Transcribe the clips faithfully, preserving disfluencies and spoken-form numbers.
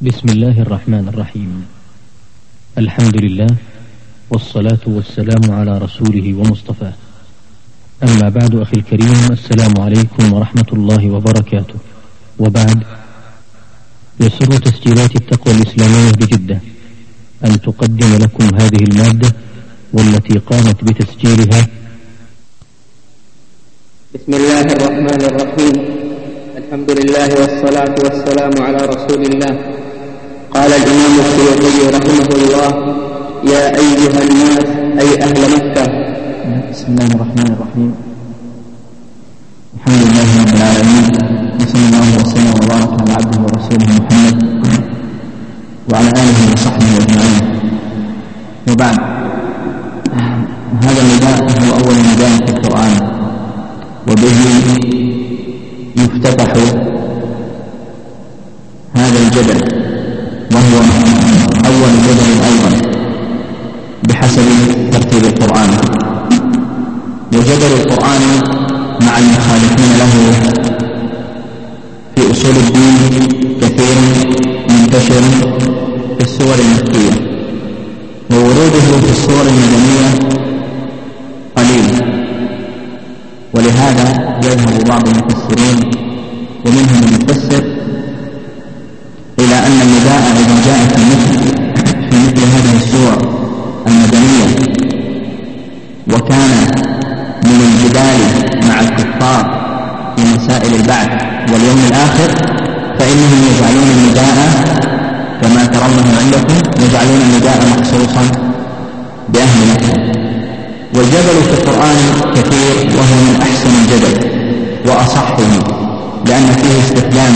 بسم الله الرحمن الرحيم. الحمد لله والصلاة والسلام على رسوله ومصطفاه. أما بعد، أخي الكريم، السلام عليكم ورحمة الله وبركاته. وبعد، يسر تسجيلات التقوى الإسلامية بجدة أن تقدم لكم هذه المادة والتي قامت بتسجيلها. بسم الله الرحمن الرحيم. الحمد لله والصلاة والسلام على رسول الله. قال الإمام السيوطي رحمه الله: يا أيها الناس، أي أهل مكة. بسم الله الرحمن الرحيم. الحمد لله رب العالمين، وصلى الله وسلم وبارك على عبده ورسوله محمد وعلى آله وصحبه أجمعين. وبعد، هذا النداء هو أول نداء في القرآن، وبه يفتتح هذا الجبل، وهو أول جبل أيضا بحسب ترتيب القرآن. وجبل القرآن مع المخالفين له في أصول الدين كثير منتشر في السور المكية، ووروده في السور المدنية قليل. ولهذا يذهب بعض المفسرين ومنهم المفسر إلى أن النداء إذا جاء في مثل في مثل هذه السور المدنية وكان من الجدال مع الكفار في مسائل البعث واليوم الآخر، فإنهم يجعلون النداء كما ترونه عندكم، يجعلون النداء مخصوصا بأهل مكة. والجبل في القرآن كثير، وهو من أحسن الجبل وأصحه، لأن فيه استخدام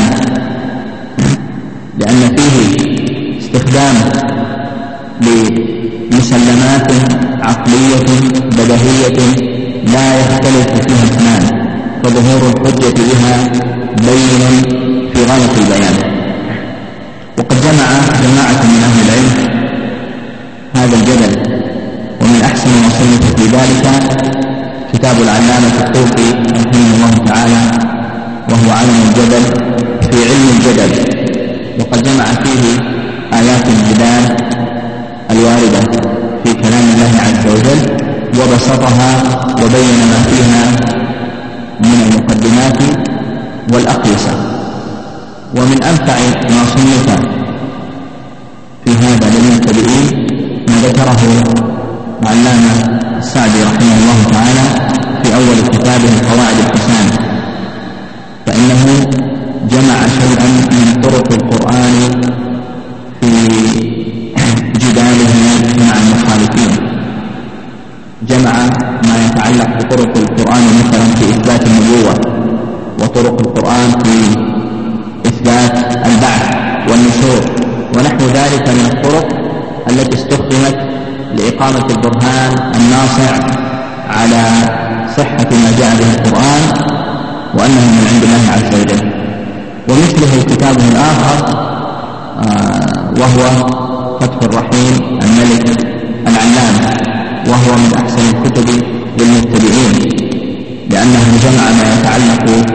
لأن فيه استخدام لمسلمات عقلية بديهية لا يختلف فيها اثنان، فظهور الحجة بها بين في غاية البيان. وقد جمع جماعة من أهل العلم هذا الجبل، ومن أحسن ما صنف في ذلك كتاب العلامة الطوفي رحمه الله تعالى، وهو علم الجبل في علم الجبل، وقد جمع فيه آيات الجدال الواردة في كلام الله عز وجل، وبسطها وبين ما فيها من المقدمات والأقيسة. ومن أنفع ما صنف في هذا للمبتدئين ما ذكره العلامة السعدي رحمه الله تعالى في أول كتابه قواعد الحسان، فإنه جمع شيئا من طرق القرآن في جداله مع المخالفين. جمع ما يتعلق بطرق القرآن مثلا في إثبات النبوة، وطرق القرآن في إثبات البعث والنشور ونحو ذلك من الطرق التي استخدمت لإقامة البرهان الناصع على صحة ما جاء به القرآن وأنه من عند الله عز وجل. ومثله كتابه الآخر آه وهو فتح الرحيم الملك العلامة، وهو من أحسن الكتب للمبتدئين، لأنه جمع ما يتعلق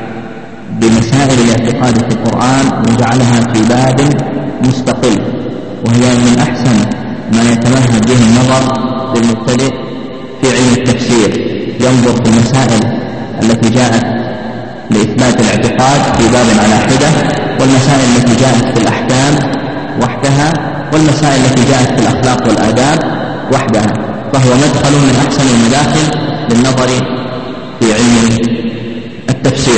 بمسائل الاعتقاد في القرآن وجعلها في باب مستقل، وهي من أحسن ما يتمهد به النظر للمبتدئ في علم التفسير، ينظر في المسائل التي جاءت لإثبات الاعتقاد في باب على حدة، والمسائل التي جاءت في الأحكام وحدها، والمسائل التي جاءت في الأخلاق والآداب وحدها، فهو مدخل من أحسن المداخل للنظر في علم التفسير.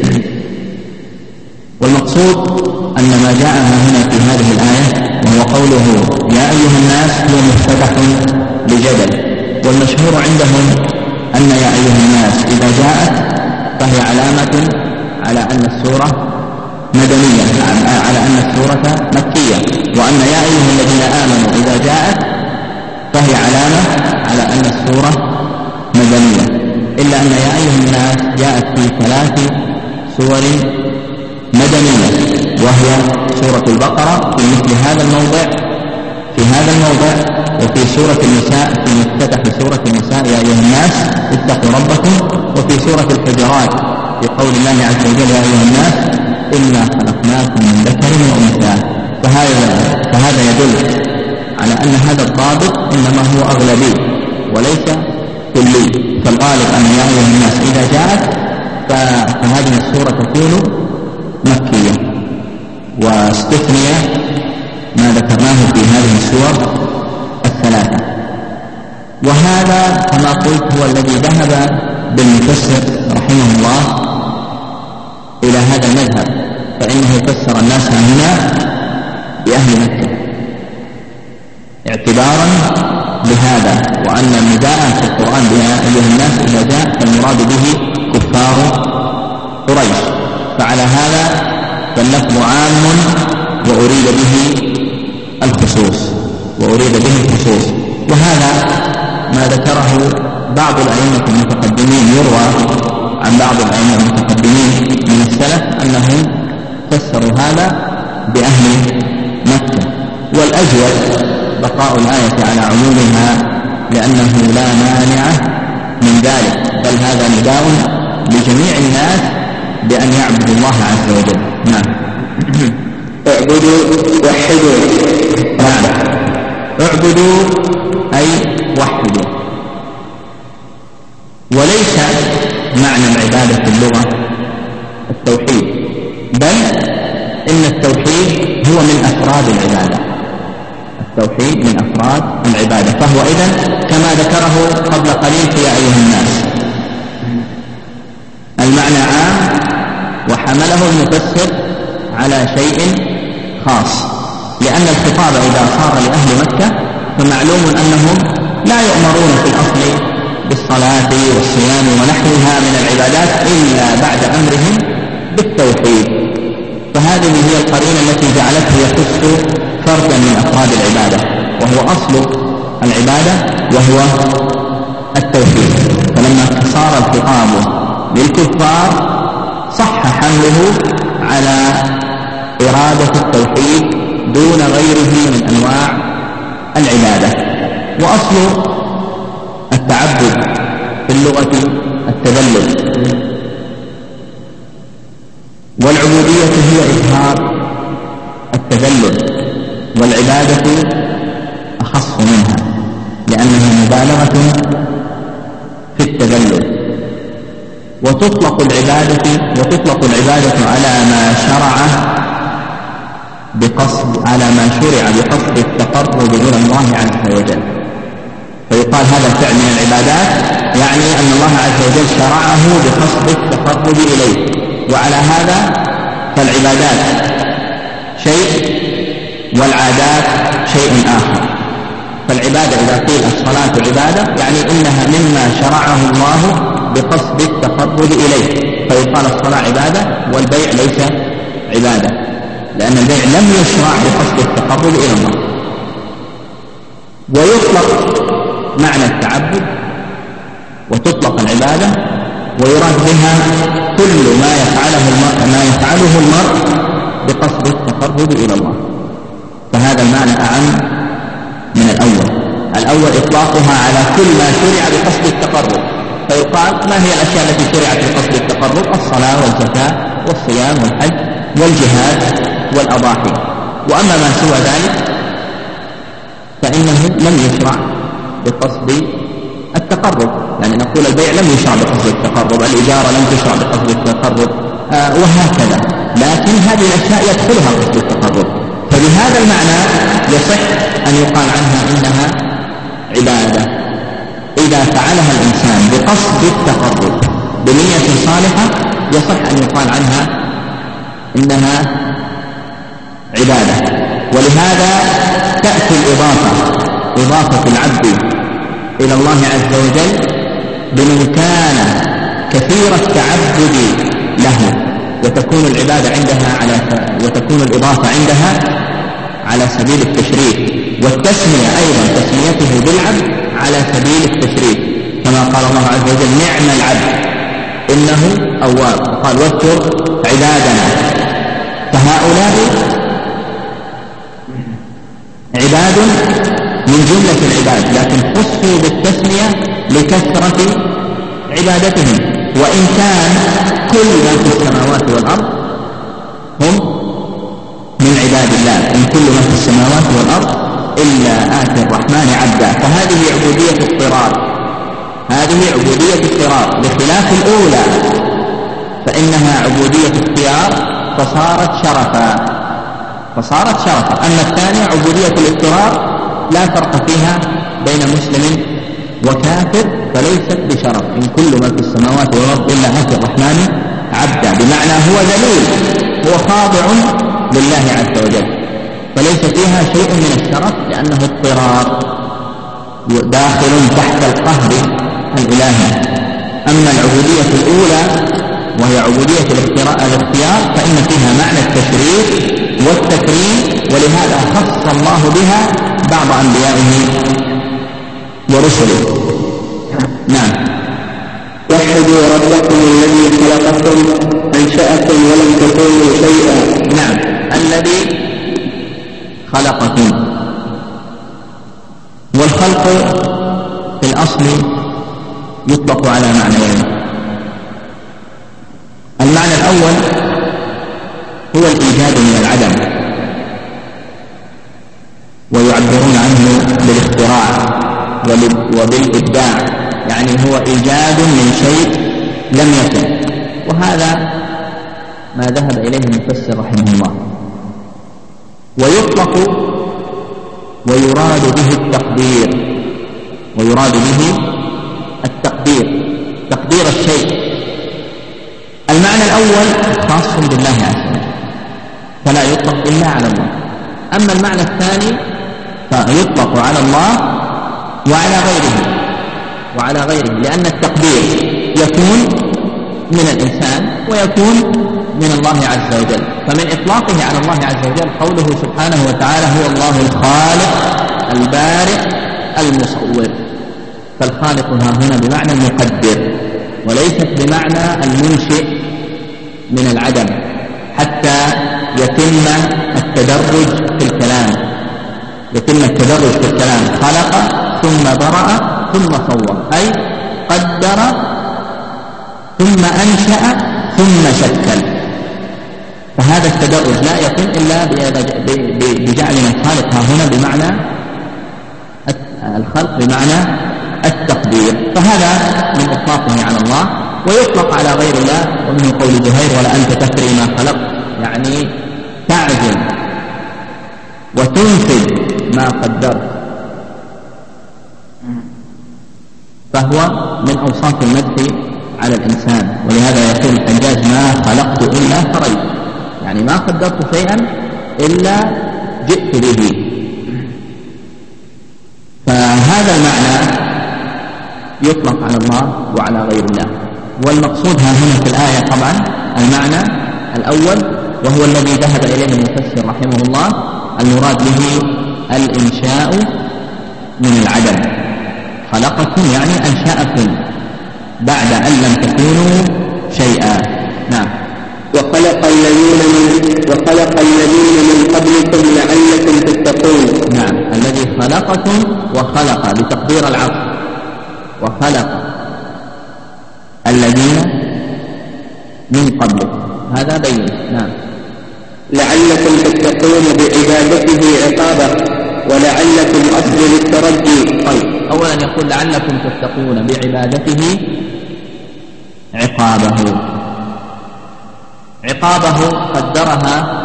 والمقصود أن ما جاء هنا في هذه الآية وهو قوله يا أيها الناس هو مفتتح لجبل. والمشهور عندهم أن يا أيها الناس إذا جاءت فهي علامة على أن السورة مدنية، على أن السورة مكية، وأن يا أيها الذين آمنوا إذا جاءت فهي علامة على أن السورة مدنية، إلا أن يا أيها الناس جاءت في ثلاث سور مدنية، وهي سورة البقرة في مثل هذا الموضع في هذا الموضع وفي سورة النساء في مفتتح سورة النساء يا أيها الناس اتقوا ربكم، وفي سورة الحجرات في قول الله عز وجل يا أيها الناس إنا خلقناكم من ذكر وأنثى. يدل على أن هذا الضابط إنما هو أغلبي وليس كلي. فالغالب أن يا أيها الناس إذا جاءت فهذه السورة تكون مكية، واستثني ما ذكرناه في هذه السور الثلاثة. وهذا كما قلت هو الذي ذهب بالمفسر رحمه الله إلى هذا المذهب، فإنه فسر الناس هنا بأهل مكة اعتبارا بهذا، وأن النداء في القرآن بها أيها الناس إذا جاء فالمراد به كفار قريش، فعلى هذا فاللفظ عام وأريد به الخصوص وأريد به الخصوص. وهذا ما ذكره بعض الأئمة المتقدمين، يروى عن بعض الأئمة المتقدمين من السلف أنهم فسروا هذا بأهل مكة. والأجود بقاء الآية على عمومها لأنه لا مانع من ذلك، بل هذا نداء لجميع الناس بأن يعبدوا الله عز وجل. نعم. اعبدوا وحدوا. نعم، اعبدوا أي وحدوا. وليس معنى العبادة في اللغة التوحيد، بل إن التوحيد هو من أفراد العبادة، التوحيد من أفراد العبادة، فهو إذن كما ذكره قبل قليل في أيها الناس المعنى عام، وحمله المفسر على شيء خاص، لأن الخطاب إذا صار لأهل مكة فمعلوم أنهم لا يؤمرون في الأصل بالصلاة والصيام ونحوها من العبادات إلا بعد أمرهم بالتوحيد، فهذه هي القرينة التي جعلته يخص فردا من أفراد العبادة، وهو أصل العبادة وهو التوحيد. فلما صار الخطاب للكفار صح حمله على إرادة التوحيد دون غيره من أنواع العبادة. وأصل التعبد في اللغة التذلل، والعبودية هي إظهار التذلل، والعبادة أخص منها لأنها مبالغة في التذلل. وتطلق العبادة وتطلق العبادة على ما شرع بقصد على ما شرع بقصد التقرب إلى الله عز وجل، فيقال هذا فعل من العبادات، يعني أن الله عز وجل شرعه بقصد التقرب إليه. وعلى هذا فالعبادات شيء والعادات شيء آخر. فالعبادة إذا قيل الصلاة عبادة يعني إنها مما شرعه الله بقصد التقرب إليه، فيقال الصلاة عبادة والبيع ليس عبادة، لأن البيع لم يشرع بقصد التقرب إلى الله. ويطلق معنى التعبد وتطلق العبادة ويراد بها كل ما يفعله المرء ما يفعله المرء بقصد التقرب إلى الله، فهذا المعنى أعم من الأول. الأول إطلاقها على كل ما شرع بقصد التقرب، فيقال ما هي الأشياء التي شرعت بقصد التقرب؟ الصلاة والزكاة والصيام والحج والجهاد والأضاحي. وأما ما سوى ذلك فإنه لم يشرع بقصد التقرب، يعني نقول البيع لم يشرع بقصد التقرب، الإجارة لم تشرع بقصد التقرب، آه وهكذا. لكن هذه الأشياء يدخلها قصد التقرب، فبهذا المعنى يصح أن يقال عنها إنها عبادة إذا فعلها الإنسان بقصد التقرب بنية صالحة، يصح أن يقال عنها إنها عبادة. ولهذا تأتي الإضافة إضافة العبد إلى الله عز وجل بمن كان كثير التعبد له، وتكون العبادة عندها على وتكون الإضافة عندها على سبيل التشريف، والتسمية أيضا تسميته بالعبد على سبيل التشريف، كما قال الله عز وجل نعم العبد إنه أواب، قال واذكر عبادنا. فهؤلاء عباد من جملة العباد، لكن خصوا بالتسمية لكثرة عبادتهم، وإن كان كل من في السماوات والأرض هم من عباد الله، إن كل من في السماوات والأرض إلا آتي الرحمن عبدا. فهذه عبودية اضطرار، هذه عبودية اضطرار، بخلاف الأولى فإنها عبودية اختيار فصارت شرفا فصارت شرفا أما الثانية عبودية الاضطرار لا فرق فيها بين مسلم وكافر، فليست بشرف. إن كل ما في السماوات والأرض إلا آتي الرحمن عبدا، بمعنى هو ذليل، هو خاضع لله عز وجل، فليس فيها شيء من الشرف لأنه اضطرار داخل تحت القهر الإلهي. أما العبودية الأولى وهي عبودية الاختيار فإن فيها معنى التشريف والتكريم، ولهذا خص الله بها بعض أنبيائه ورسله. نعم. وحدوا ربكم الذي خلقكم أنشأكم ولم تكونوا شيئا. نعم، الذي خلقكم. والخلق في الأصل يطلق على معنيين. المعنى الأول هو الإيجاد من العدم، ويعبرون عنه بالاختراع وبالإبداع، يعني هو إيجاد من شيء لم يكن، وهذا ما ذهب إليه المفسر رحمه الله. ويطلق ويراد به التقدير، ويراد به التقدير، تقدير الشيء. المعنى الأول خاص بالله عز وجل فلا يطلق إلا على الله. أما المعنى الثاني فيطلق على الله وعلى غيره وعلى غيره لأن التقدير يكون من الإنسان ويكون من الله عز وجل. فمن إطلاقه على الله عز وجل قوله سبحانه وتعالى هو الله الخالق البارئ المصور. فالخالق ها هنا بمعنى المقدر وليست بمعنى المنشئ من العدم، حتى يتم التدرج في الكلام يتم التدرج في الكلام خلق ثم برأ ثم صور، أي قدر ثم أنشأ ثم شكل. فهذا التدرج لا يكون إلا بجعلنا الخالق ها هنا بمعنى الخلق بمعنى التقدير. فهذا من إطلاقه على الله، ويطلق على غير الله، ومنه قول زهير ولا أنت تفري ما خلقت، يعني تعزم وتنفذ ما قدرت. فهو من أوصاف المدح على الإنسان، ولهذا يقول الحجاج ما خلقت إلا فريت، يعني ما قدرت شيئا إلا جئت به. فهذا المعنى يطلق على الله وعلى غير الله. والمقصود ها هنا في الآية طبعا المعنى الأول وهو الذي ذهب إليه المفسر رحمه الله، المراد به الإنشاء من العدم. خلقكم يعني أنشأكم بعد أن لم تكونوا شيئا. نعم. وخلق الذين من وخلق الذين من قبلكم لعلكم تتقون. نعم، الذي خلقكم وخلق بتقدير العطف، وخلق الذين من قبلكم، هذا بين. نعم. لعلكم تتقون بعبادته عقابه، ولعلكم أصل للترجي. طيب، أولا يقول لعلكم تتقون بعبادته عقابه. عقابه قدرها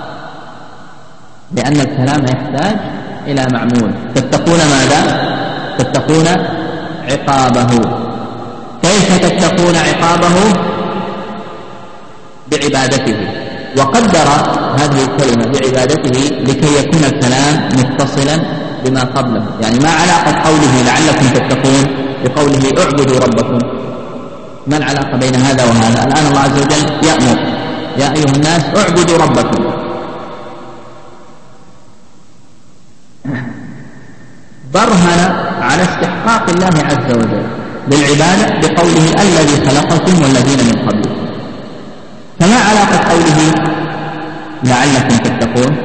لأن الكلام يحتاج إلى معمول. تتقون ماذا؟ تتقون عقابه. كيف تتقون عقابه؟ بعبادته. وقدر هذه الكلمة بعبادته لكي يكون الكلام متصلا بما قبله. يعني ما علاقة قوله لعلكم تتقون بقوله اعبدوا ربكم؟ ما العلاقة بين هذا وهذا؟ الآن الله عز وجل يأمر يا أيها الناس اعبدوا ربكم. برهن على استحقاق الله عز وجل للعبادة بقوله الذي خلقكم والذين من قبلكم. فما علاقة قوله لعلكم تتقون؟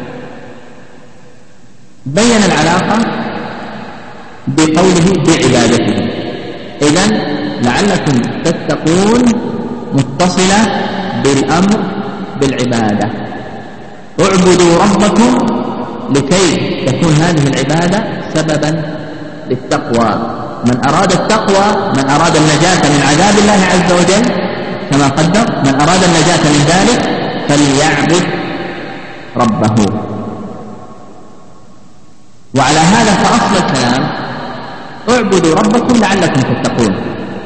بين العلاقة بقوله بعبادته. إذن لعلكم تتقون متصلة بالأمر بالعبادة. اعبدوا ربكم لكي تكون هذه العبادة سببا للتقوى. من أراد التقوى، من أراد النجاة من عذاب الله عز وجل كما قدر، من أراد النجاة من ذلك فليعبد ربه. وعلى هذا فأصل الكلام اعبدوا ربكم لعلكم تتقون،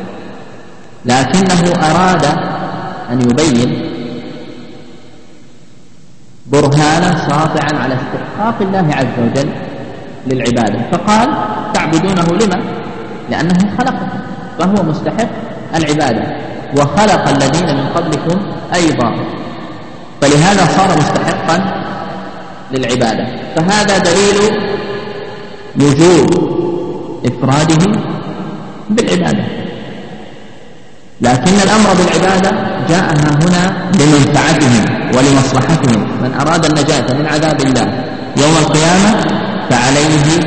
لكنه أراد أن يبين برهانا ساطعا على استحقاق الله عز وجل للعبادة، فقال تعبدونه لما؟ لأنه خلقكم فهو مستحق العبادة، وخلق الذين من قبلكم أيضا، فلهذا صار مستحقا للعبادة. فهذا دليل وجوب إفراده بالعبادة. لكن الأمر بالعبادة جاءها هنا لمنفعتهم ولمصلحتهم. من أراد النجاة من عذاب الله يوم القيامة فعليه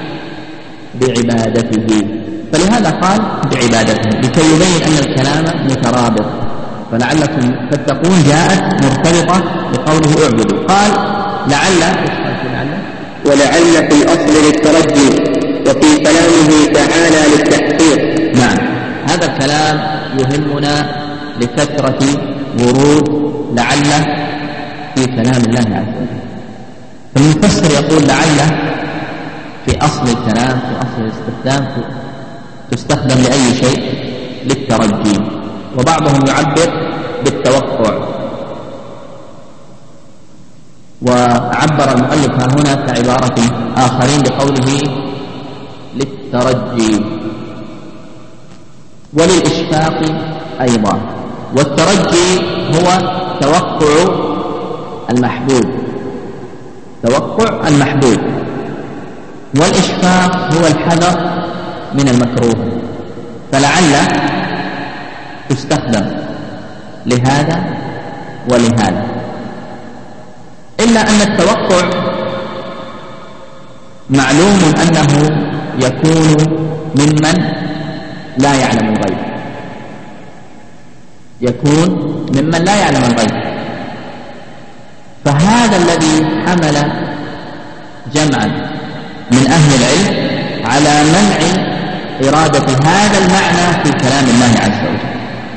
بعبادته، فلهذا قال بعبادته لكي يبين أن الكلام مترابط. فلعلكم تتقون جاءت مرتبطة بقوله اعبدوا. قال لعل ولعل في الأصل للترجي، وفي كلامه تعالى للتحقيق. نعم، هذا الكلام يهمنا لكثرة ورود لعل في كلام الله عز وجل. فالمفسر يقول لعل في أصل الكلام، في أصل الاستخدام تستخدم لأي شيء للترجي، وبعضهم يعبر بالتوقع. وعبر المؤلف هنا كعبارة آخرين بقوله للترجي وللإشفاق أيضا. والترجي هو توقع المحبوب، توقع المحبوب، والإشفاق هو الحذر من المكروه. فلعل تستخدم لهذا ولهذا، إلا أن التوقع معلوم أنه يكون ممن لا يعلم الغيب، يكون ممن لا يعلم الغيب. فهذا الذي حمل جمعا من أهل العلم على منع إرادة هذا المعنى في كلام الله عز وجل،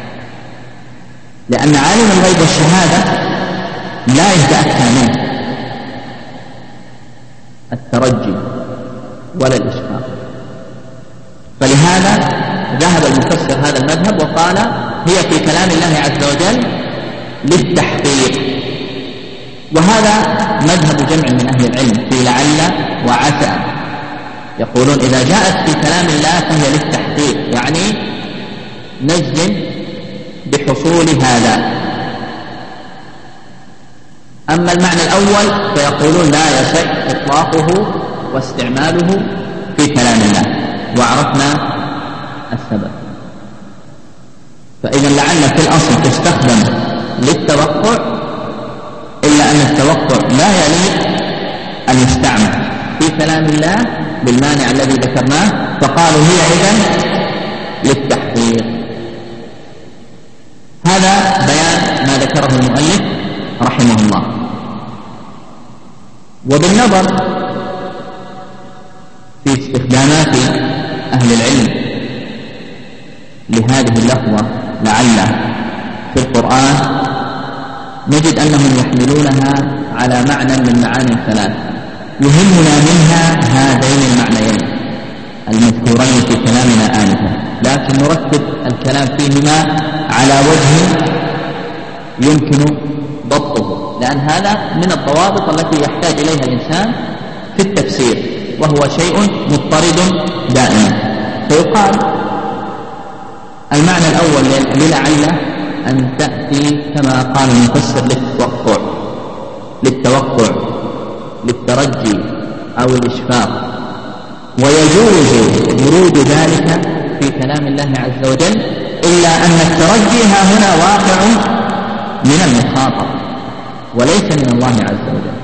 لأن عالم الغيب والشهادة لا يتأتى منه الترجي ولا الإشفاق. فلهذا ذهب المفسر هذا المذهب وقال هي في كلام الله عز وجل للتحقيق. وهذا مذهب جمع من أهل العلم في لعل وعسى، يقولون إذا جاءت في كلام الله فهي للتحقيق، يعني نجزم بحصول هذا. أما المعنى الأول فيقولون لا يصح إطلاقه واستعماله في كلام الله، وعرفنا السبب. فإذا لعل في الأصل تستخدم للتوقع، إلا أن التوقع لا يليق أن يستعمل في كلام الله بالمانع الذي ذكرناه، فقالوا هي إذن للتحقيق. هذا بيان ما ذكره المؤلف رحمه الله. وبالنظر في استخدامات أهل العلم لهذه اللفظة لعل في القرآن نجد أنهم يحملونها على معنى من معاني ثلاث، يهمنا منها هذين المعنيين المذكورين في كلامنا آنفا، لكن نرتب الكلام فيهما على وجه يمكن ضبطه، لأن هذا من الضوابط التي يحتاج إليها الإنسان في التفسير، وهو شيء مضطرد دائما. فيقال المعنى الأول للعل أن تأتي كما قال المفسر للتوقع، للتوقع للترجي أو الإشفاق، ويجوز ورود ذلك في كلام الله عز وجل، إلا أن الترجي ها هنا واقع من المخاطب وليس من الله عز وجل.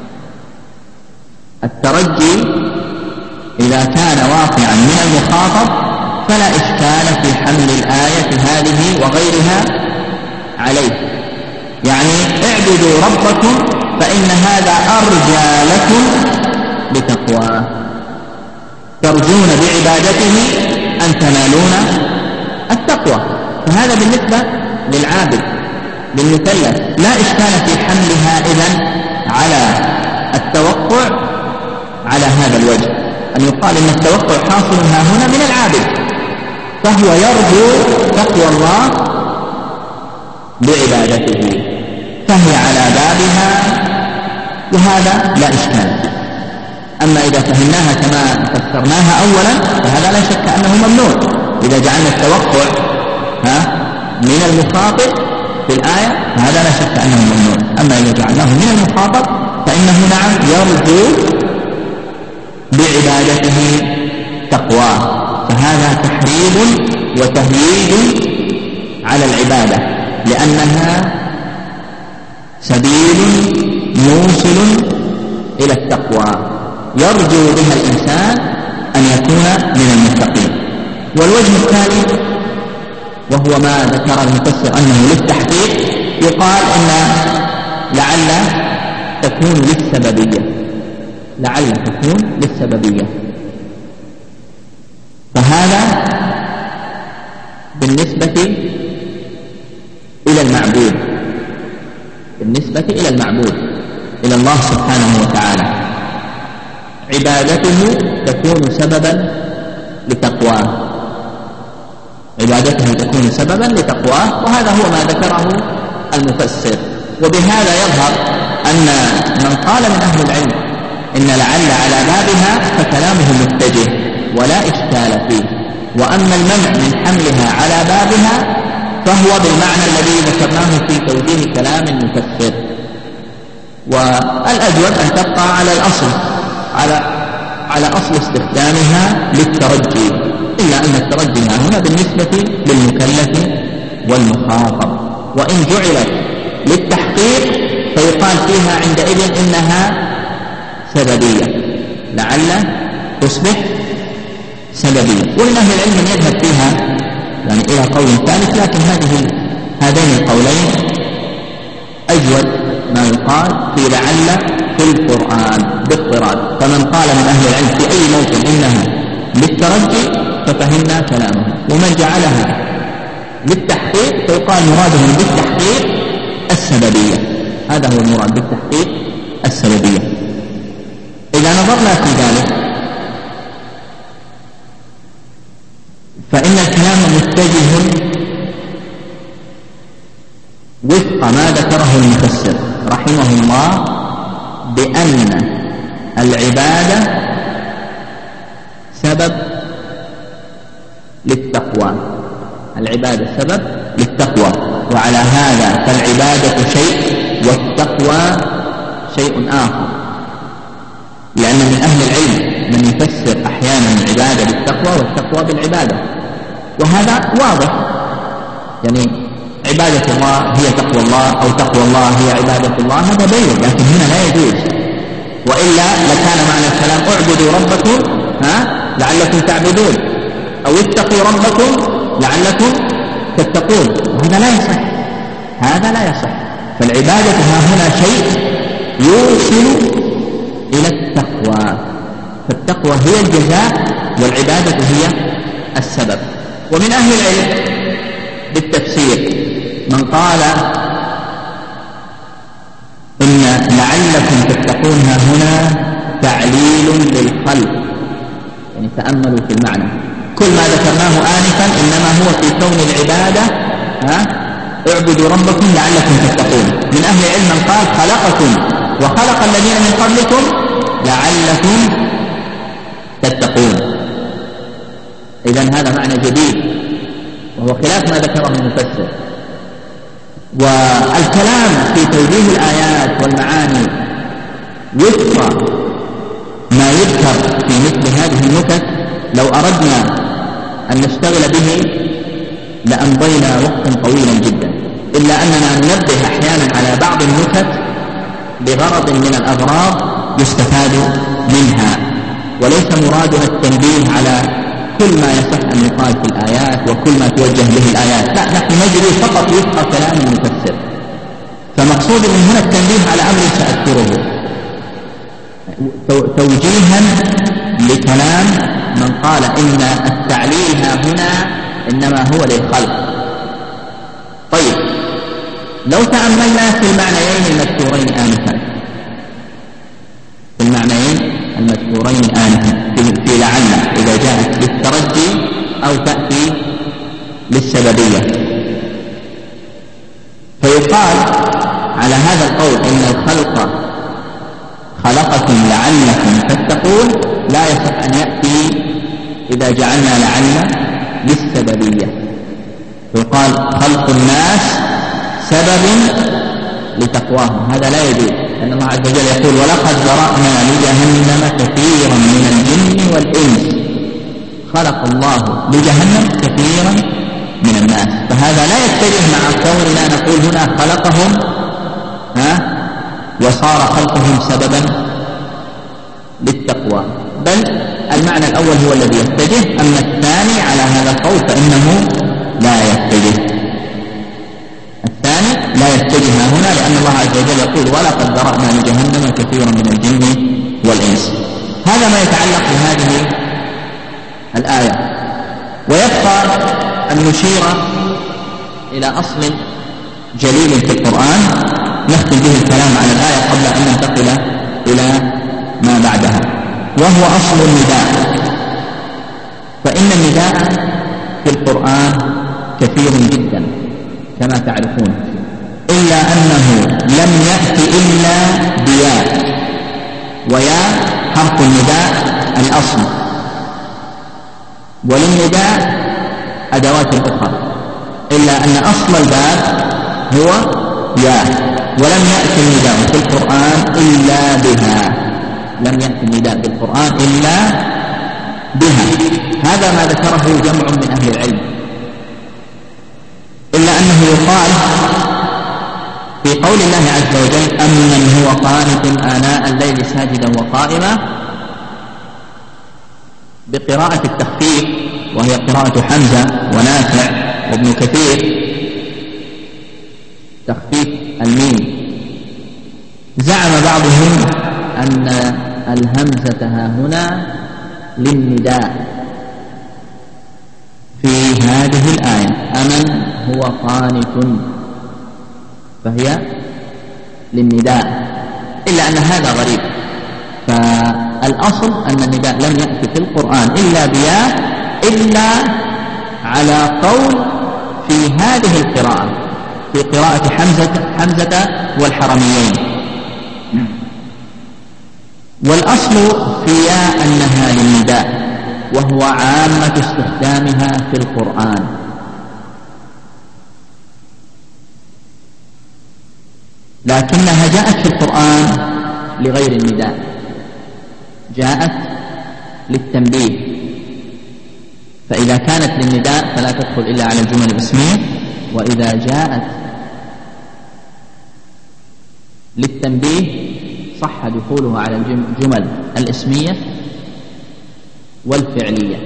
الترجي إذا كان واقعا من المخاطب فلا إشكال في حمل الآية هذه وغيرها عليه، يعني اعبدوا ربكم فإن هذا أرجى لكم بتقواه، ترجون بعبادته أن تنالون التقوى. فهذا بالنسبة للعابد للمكلف لا إشكال في حملها إذن على التوقع على هذا الوجه، أن يقال إن التوقع حاصل ها هنا من العابد، فهو يرجو تقوى الله بعبادته، فهي على بابها، وهذا لا إشكال. أما إذا فهمناها كما فسرناها أولا فهذا لا شك أنه ممنوع. إذا جعلنا التوقع ها من المخاطب في الآية فهذا لا شك أنه ممنوع. أما إذا جعلناه من المخاطب فإنه نعم يرجو بعبادته تقواه، فهذا تحريض وتهييج على العبادة، لأنها سبيل موصل إلى التقوى يرجو بها الإنسان أن يكون من المتقين. والوجه الثاني وهو ما ذكر المفسر أنه للتحقيق، يقال إن لعل تكون للسببية، لعل تكون للسببية، فهذا بالنسبة إلى المعبود، بالنسبة إلى المعبود إلى الله سبحانه وتعالى، عبادته تكون سببا لتقواه، عبادته تكون سببا لتقواه، وهذا هو ما ذكره المفسر. وبهذا يظهر أن من قال من أهل العلم إن لعل على بابها فكلامه متجه ولا إشكال فيه، وأما المنع من حملها على بابها فهو بالمعنى الذي ذكرناه في توجيه كلام المفسر. والأجود أن تبقى على الأصل، على على أصل استخدامها للترجي، إلا أن الترجي هنا بالنسبة للمكلف والمخاطب، وإن جعلت للتحقيق فيقال فيها عندئذ إنها سببية، لعل تصبح سببية. ومن أهل العلم من يذهب فيها يعني إلى قول ثالث، لكن هذه هذين القولين أجود ما يقال في لعل في القرآن باضطراد. فمن قال من أهل العلم في أي موطن إنها للترجي ففهمنا كلامه، ومن جعلها للتحقيق فيقال مراده بالتحقيق السببية، هذا هو المراد بالتحقيق السببية. إذا نظرنا في ذلك فإن الكلام متجه وفق ما ذكره المفسر رحمه الله بأن العبادة سبب للتقوى، العبادة سبب للتقوى، وعلى هذا فالعبادة شيء والتقوى شيء آخر، لأن من أهل العلم من يفسر أحيانا العبادة بالتقوى والتقوى بالعبادة، وهذا واضح، يعني عبادة الله هي تقوى الله أو تقوى الله هي عبادة الله، هذا بين، لكن هنا لا يجوز، وإلا لكان معنى الكلام اعبدوا ربكم ها لعلكم تعبدون، أو اتقوا ربكم لعلكم تتقون، وهذا لا يصح، هذا لا يصح. فالعبادة ها هنا شيء يوصل إلى التقوى، فالتقوى هي الجزاء والعبادة هي السبب. ومن أهل العلم بالتفسير من قال إن لعلكم تتقون هنا تعليل للخلق، يعني تأملوا في المعنى، كل ما ذكرناه آنفا إنما هو في كون العبادة ها اعبدوا ربكم لعلكم تتقون. من أهل العلم من قال خلقكم وخلق الذين من قبلكم لعلكم تتقون، إذن هذا معنى جديد وهو خلاف ما ذكره المفسر. والكلام في توجيه الآيات والمعاني وفق ما يذكر في مثل هذه النكت لو أردنا أن نشتغل به لأمضينا وقتا طويلا جدا، إلا أننا ننبه أحيانا على بعض النكت بغرض من الأغراض يستفاد منها، وليس مرادنا التنبيه على كل ما يصح أن يقال في الآيات وكل ما توجه به الآيات، لا، نحن نجري فقط وفق كلام المفسر. فمقصود من هنا التنبيه على أمر سأذكره توجيها لكلام من قال إن التعليل ها هنا إنما هو للخلق. طيب لو تأملنا في المعنيين المذكورين آنفا في المعنيين المذكورين آنفا في لعل إذا جاءت للترجي أو تأتي للسببية، فيقال على هذا القول إن الخلق خلقكم لعلكم تتقون لا يصح أن يأتي إذا جعلنا لعل للسببية، فيقال خلق الناس سبب لتقواهم، هذا لا يجوز، لأن الله عز وجل يقول ولقد ذرأنا لجهنم كثيرا من الجن والإنس، خلق الله لجهنم كثيرا من الناس، فهذا لا يتجه مع كوننا نقول هنا خلقهم ها وصار خلقهم سببا للتقوى، بل المعنى الأول هو الذي يتجه، أما الثاني على هذا القول فإنه لا يتجه، الثاني لا يتجه هنا، لأن الله عز وجل يقول ولقد ذرأنا لجهنم كثيرا من الجن والإنس. هذا ما يتعلق بهذه الآية. ويبقى أن نشير إلى أصل جليل في القرآن نختم به الكلام على الآية قبل أن ننتقل إلى ما بعدها، وهو أصل النداء. فإن النداء في القرآن كثير جدا كما تعرفون، إلا أنه لم يأتي إلا بياء، وياء حرف النداء الأصل، وللنداء أدوات أخرى، إلا أن أصل الباب هو ياء، ولم يأتي النداء في القرآن إلا بها، لم يأتي النداء في القرآن إلا بها. هذا ما ذكره جمع من أهل العلم، إلا أنه يقال في قول الله عز وجل أمن هو قانت آناء الليل ساجدا وقائما بقراءة التخفيف، وهي قراءة حمزة ونافع وابن كثير، تخفيف الميم. زعم بعضهم أن الهمزة ها هنا للنداء في هذه الآية، أمن هو قانت، فهي للنداء، إلا أن هذا غريب. فالأصل أن النداء لم يأتي في القرآن إلا بياء، إلا على قول في هذه القراءة، في قراءة حمزة, حمزة والحرميين. والأصل في ياء أنها للنداء، وهو عامة استخدامها في القرآن، لكنها جاءت في القرآن لغير النداء، جاءت للتنبيه، فإذا كانت للنداء فلا تدخل إلا على الجمل الاسمية، وإذا جاءت للتنبيه صح دخولها على الجمل الاسمية والفعلية.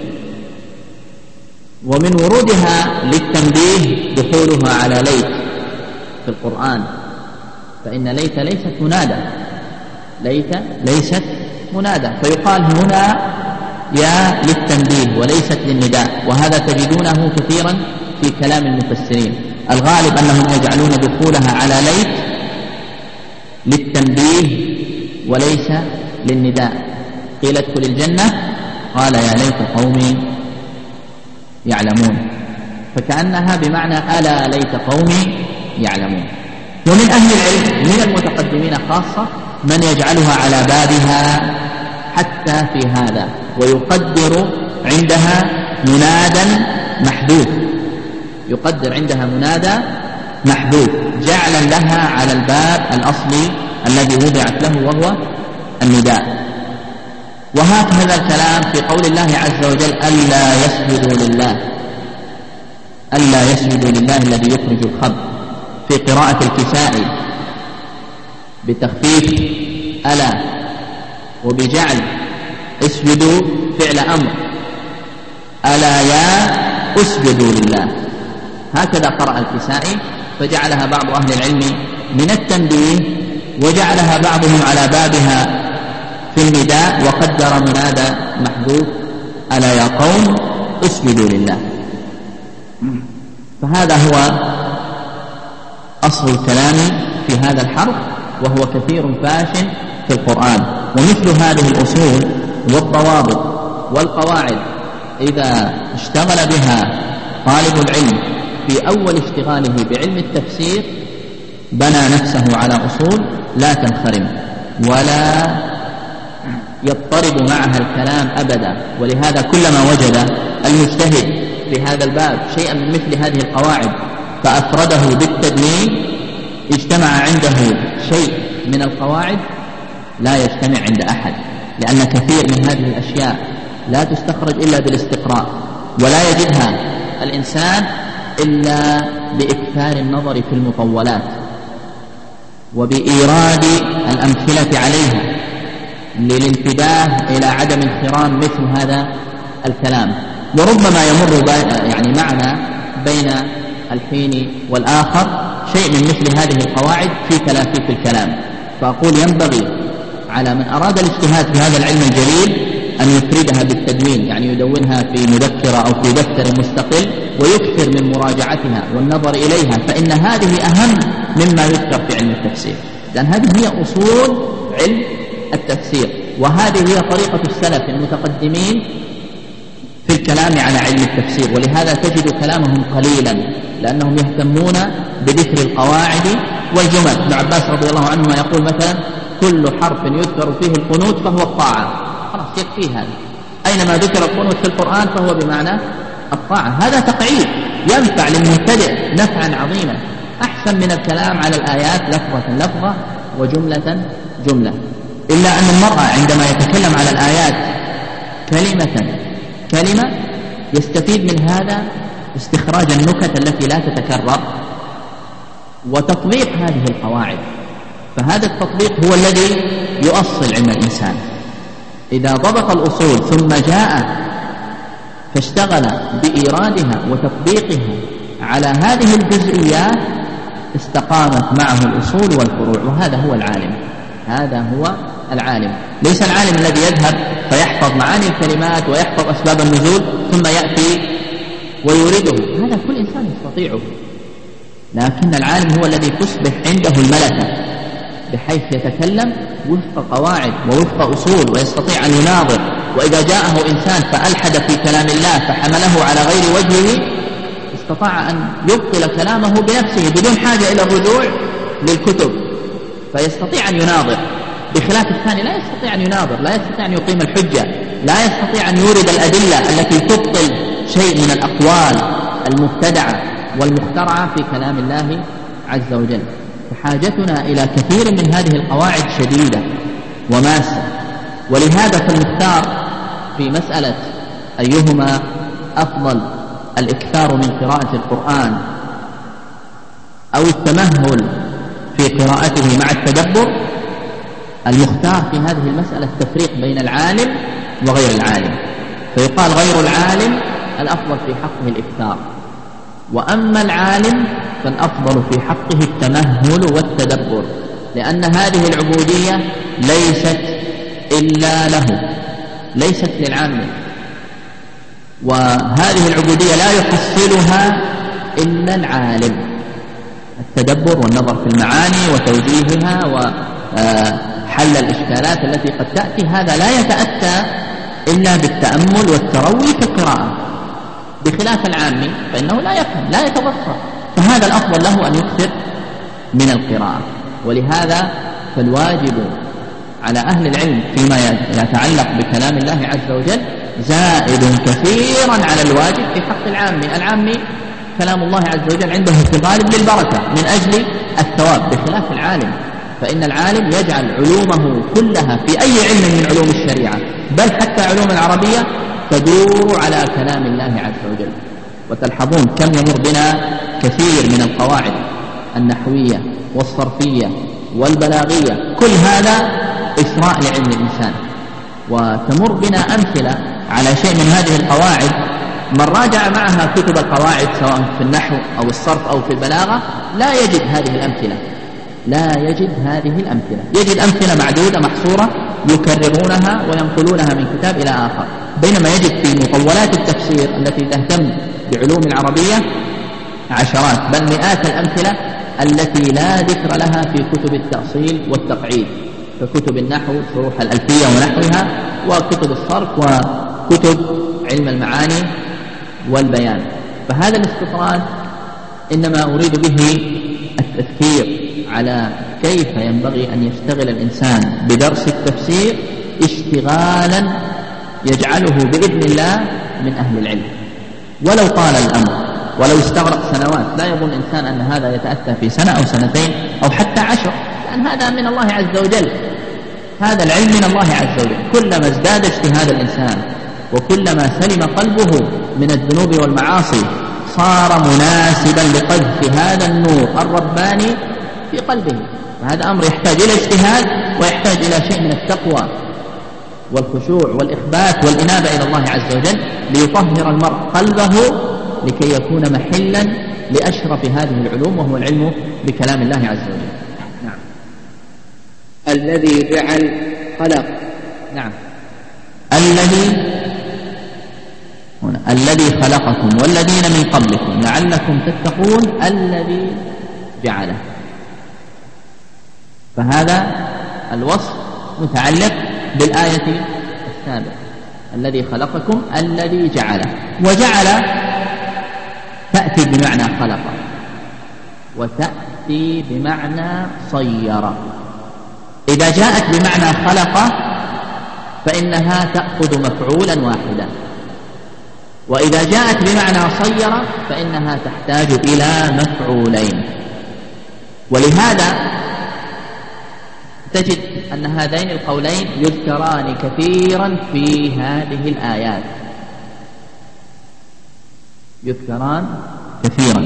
ومن ورودها للتنبيه دخولها على ليت في القرآن، فإن ليت ليست منادى، ليت ليست منادى، فيقال هنا يا للتنبيه وليست للنداء، وهذا تجدونه كثيرا في كلام المفسرين. الغالب أنهم يجعلون دخولها على ليت للتنبيه وليس للنداء. قيل ادخل الجنة قال يا ليت قومي يعلمون، فكأنها بمعنى ألا ليت قومي يعلمون. ومن أهل العلم من المتقدمين خاصة من يجعلها على بابها حتى في هذا، ويقدر عندها منادا محذوف، يقدر عندها منادى محذوف جعلا لها على الباب الأصلي الذي وضعت له وهو النداء. وهكذا الكلام في قول الله عز وجل ألا يسجدوا لله، ألا يسجدوا لله الذي يخرج الخبء، في قراءة الكسائي بتخفيف ألا وبجعل اسجدوا فعل أمر، ألا يا اسجدوا لله، هكذا قرأ الكسائي، فجعلها بعض أهل العلم من التنبيه، وجعلها بعضهم على بابها في النداء، وقدر منادى محذوف: ألا يا قوم اسجدوا لله. فهذا هو أصل الكلام في هذا الحرف، وهو كثير فاش في القرآن. ومثل هذه الأصول والضوابط والقواعد إذا اشتغل بها طالب العلم في أول اشتغاله بعلم التفسير بنى نفسه على أصول لا تنخرم ولا يضطرب معها الكلام أبدا. ولهذا كلما وجد المجتهد في هذا الباب شيئا من مثل هذه القواعد فأفرده بالتدوين، اجتمع عنده شيء من القواعد لا يجتمع عند أحد، لأن كثير من هذه الأشياء لا تستخرج إلا بالاستقراء، ولا يجدها الإنسان إلا بإكثار النظر في المطولات وبإيراد الأمثلة عليها للانتباه إلى عدم انخرام مثل هذا الكلام. وربما يمر يعني معنا بين الحين والآخر شيء من مثل هذه القواعد في تلافيف الكلام. فأقول ينبغي على من أراد الاجتهاد في هذا العلم الجليل أن يفردها بالتدوين، يعني يدونها في مذكرة أو في دفتر مستقل ويكثر من مراجعتها والنظر إليها، فإن هذه أهم مما يذكر في علم التفسير، لأن هذه هي أصول علم التفسير، وهذه هي طريقة السلف المتقدمين في الكلام على علم التفسير. ولهذا تجد كلامهم قليلا، لأنهم يهتمون بذكر القواعد والجمل. ابن عباس رضي الله عنهما يقول مثلا: كل حرف يذكر فيه القنوت فهو الطاعة. خلاص يكفي هذا، أينما ذكر القنوت في القرآن فهو بمعنى الطاعة. هذا تقعيد ينفع للمبتدئ نفعا عظيما، أحسن من الكلام على الآيات لفظة لفظة وجملة جملة. إلا أن المرء عندما يتكلم على الآيات كلمة كلمة يستفيد من هذا استخراج النكت التي لا تتكرر وتطبيق هذه القواعد. فهذا التطبيق هو الذي يؤصل علم الإنسان. إذا ضبط الأصول ثم جاء فاشتغل بإيرادها وتطبيقها على هذه الجزئيات استقامت معه الأصول والفروع، وهذا هو العالم. هذا هو العالم، ليس العالم الذي يذهب فيحفظ معاني الكلمات ويحفظ أسباب النزول ثم يأتي ويورده. هذا كل إنسان يستطيعه، لكن العالم هو الذي تصبح عنده الملكة بحيث يتكلم وفق قواعد ووفق أصول ويستطيع أن يناظر. وإذا جاءه إنسان فألحد في كلام الله فحمله على غير وجهه استطاع أن يبطل كلامه بنفسه بدون حاجة إلى الرجوع للكتب، فيستطيع أن يناظر. بخلاف الثاني لا يستطيع أن يناظر، لا يستطيع أن يقيم الحجة، لا يستطيع أن يورد الأدلة التي تبطل شيء من الأقوال المبتدعة والمخترعة في كلام الله عز وجل. فحاجتنا إلى كثير من هذه القواعد شديدة وماسة. ولهذا فالمختار في مسألة أيهما أفضل، الإكثار من قراءة القرآن أو التمهل في قراءته مع التدبر، المختار في هذه المسألة التفريق بين العالم وغير العالم. فيقال غير العالم الأفضل في حقه الإكثار، وأما العالم فالأفضل في حقه التمهل والتدبر، لأن هذه العبودية ليست إلا له، ليست للعامة، وهذه العبودية لا يحصلها إلا العالم. التدبر والنظر في المعاني وتوجيهها وحل الإشكالات التي قد تأتي، هذا لا يتأتى إلا بالتأمل والتروي في القراءة، بخلاف العامي فإنه لا يفهم لا يتبصر. فهذا الأفضل له أن يكثر من القراءة. ولهذا فالواجب على أهل العلم فيما يتعلق بكلام الله عز وجل زائد كثيرا على الواجب في حق العامي. العامي كلام الله عز وجل عنده في الغالب للبركة من أجل الثواب، بخلاف العالم، فإن العالم يجعل علومه كلها في أي علم من علوم الشريعة بل حتى علوم العربية تدور على كلام الله عز وجل. وتلحظون كم يمر بنا كثير من القواعد النحوية والصرفية والبلاغية، كل هذا إسراء لعلم الإنسان. وتمر بنا أمثلة على شيء من هذه القواعد من راجع معها كتب القواعد سواء في النحو أو الصرف أو في البلاغة لا يجد هذه الأمثلة، لا يجد هذه الأمثلة، يجد أمثلة معدودة محصورة يكررونها وينقلونها من كتاب إلى آخر، بينما يجد في مطولات التفسير التي تهتم بعلوم العربية عشرات بل مئات الأمثلة التي لا ذكر لها في كتب التأصيل والتقعيد، ككتب النحو شروح الألفية ونحوها، وكتب الصرف وكتب علم المعاني والبيان. فهذا الاستطراد إنما أريد به التذكير على كيف ينبغي أن يشتغل الإنسان بدرس التفسير اشتغالا يجعله بإذن الله من أهل العلم، ولو طال الأمر ولو استغرق سنوات. لا يظن إنسان أن هذا يتأتى في سنة أو سنتين أو حتى عشر، لأن هذا من الله عز وجل، هذا العلم من الله عز وجل. كلما ازداد اجتهاد الإنسان وكلما سلم قلبه من الذنوب والمعاصي صار مناسبا لقذف هذا النور الرباني في قلبه. فهذا أمر يحتاج إلى اجتهاد ويحتاج إلى شيء من التقوى والخشوع والإخبات والإنابة إلى الله عز وجل ليطهر المرء قلبه لكي يكون محلا لأشرف هذه العلوم وهو العلم بكلام الله عز وجل. نعم. الذي جعل خلق. نعم. الذي هنا الذي خلقكم والذين من قبلكم لعلكم تتقون الذي جعله. فهذا الوصف متعلق بالآية السابقة، الذي خلقكم الذي جعله. وجعل تأتي بمعنى خلق وتأتي بمعنى صير. إذا جاءت بمعنى خلق فإنها تأخذ مفعولا واحدا، وإذا جاءت بمعنى صير فإنها تحتاج إلى مفعولين. ولهذا تجد أن هذين القولين يذكران كثيرا في هذه الآيات، يذكران كثيرا،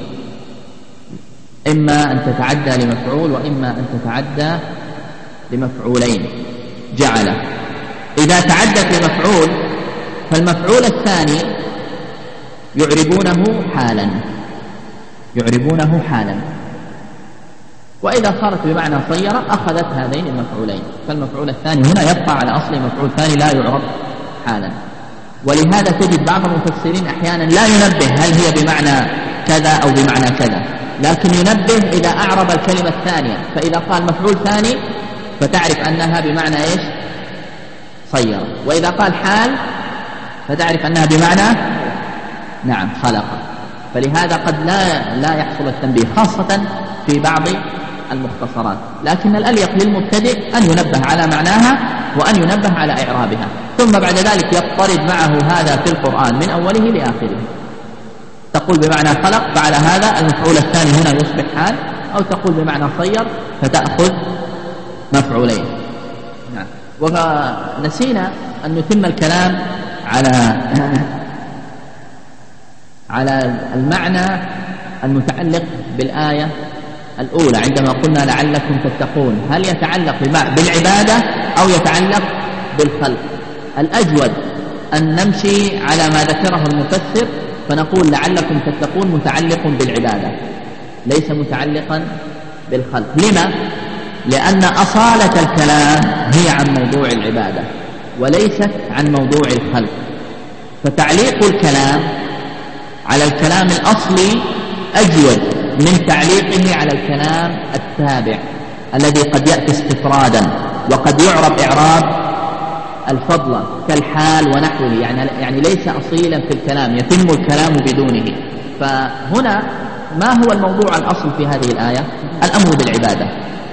إما أن تتعدى لمفعول وإما أن تتعدى لمفعولين. جعل إذا تعدت لمفعول فالمفعول الثاني يعربونه حالا، يعربونه حالا. وإذا صارت بمعنى صيرة أخذت هذين المفعولين، فالمفعول الثاني هنا يبقى على أصل مفعول ثاني لا يعرب حالا. ولهذا تجد بعض المفسرين أحيانا لا ينبه هل هي بمعنى كذا أو بمعنى كذا، لكن ينبه إذا أعرب الكلمة الثانية، فإذا قال مفعول ثاني فتعرف أنها بمعنى إيش؟ صيرة. وإذا قال حال فتعرف أنها بمعنى نعم خلق. فلهذا قد لا لا يحصل التنبيه خاصة في بعض المختصرات، لكن الأليق للمبتدئ أن ينبه على معناها وأن ينبه على إعرابها، ثم بعد ذلك يضطرد معه هذا في القرآن من أوله لآخره. تقول بمعنى خلق فعلى هذا المفعول الثاني هنا يصبح حال، أو تقول بمعنى صير فتأخذ مفعولين. نعم. ونسينا أن نتم الكلام على على المعنى المتعلق بالآية الأولى عندما قلنا لعلكم تتقون، هل يتعلق بالعبادة أو يتعلق بالخلق؟ الأجود أن نمشي على ما ذكره المفسر فنقول لعلكم تتقون متعلق بالعبادة ليس متعلقا بالخلق. لما؟ لأن أصالة الكلام هي عن موضوع العبادة وليست عن موضوع الخلق، فتعليق الكلام على الكلام الأصلي أجود من تعليقه على الكلام التابع الذي قد يأتي استفرادا وقد يعرب إعراب الفضل كالحال ونحوه، يعني, يعني ليس أصيلا في الكلام يتم الكلام بدونه. فهنا ما هو الموضوع الأصل في هذه الآية؟ الأمر بالعبادة.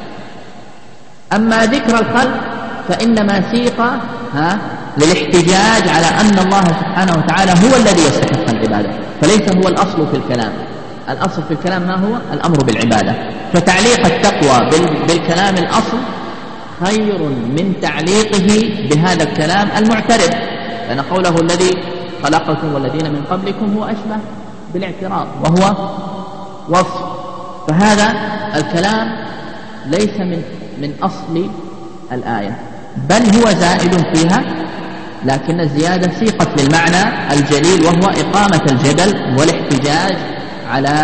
أما ذكر الخلق فإنما سيق ها للاحتجاج على أن الله سبحانه وتعالى هو الذي يستحق العبادة، فليس هو الأصل في الكلام. الأصل في الكلام ما هو؟ الأمر بالعبادة. فتعليق التقوى بالكلام الأصل خير من تعليقه بهذا الكلام المعترض، لأن قوله الذي خلقكم والذين من قبلكم هو أشبه بالاعتراض وهو وصف. فهذا الكلام ليس من من أصل الآية بل هو زائد فيها، لكن الزيادة سيقت للمعنى الجليل وهو إقامة الجدل والاحتجاج على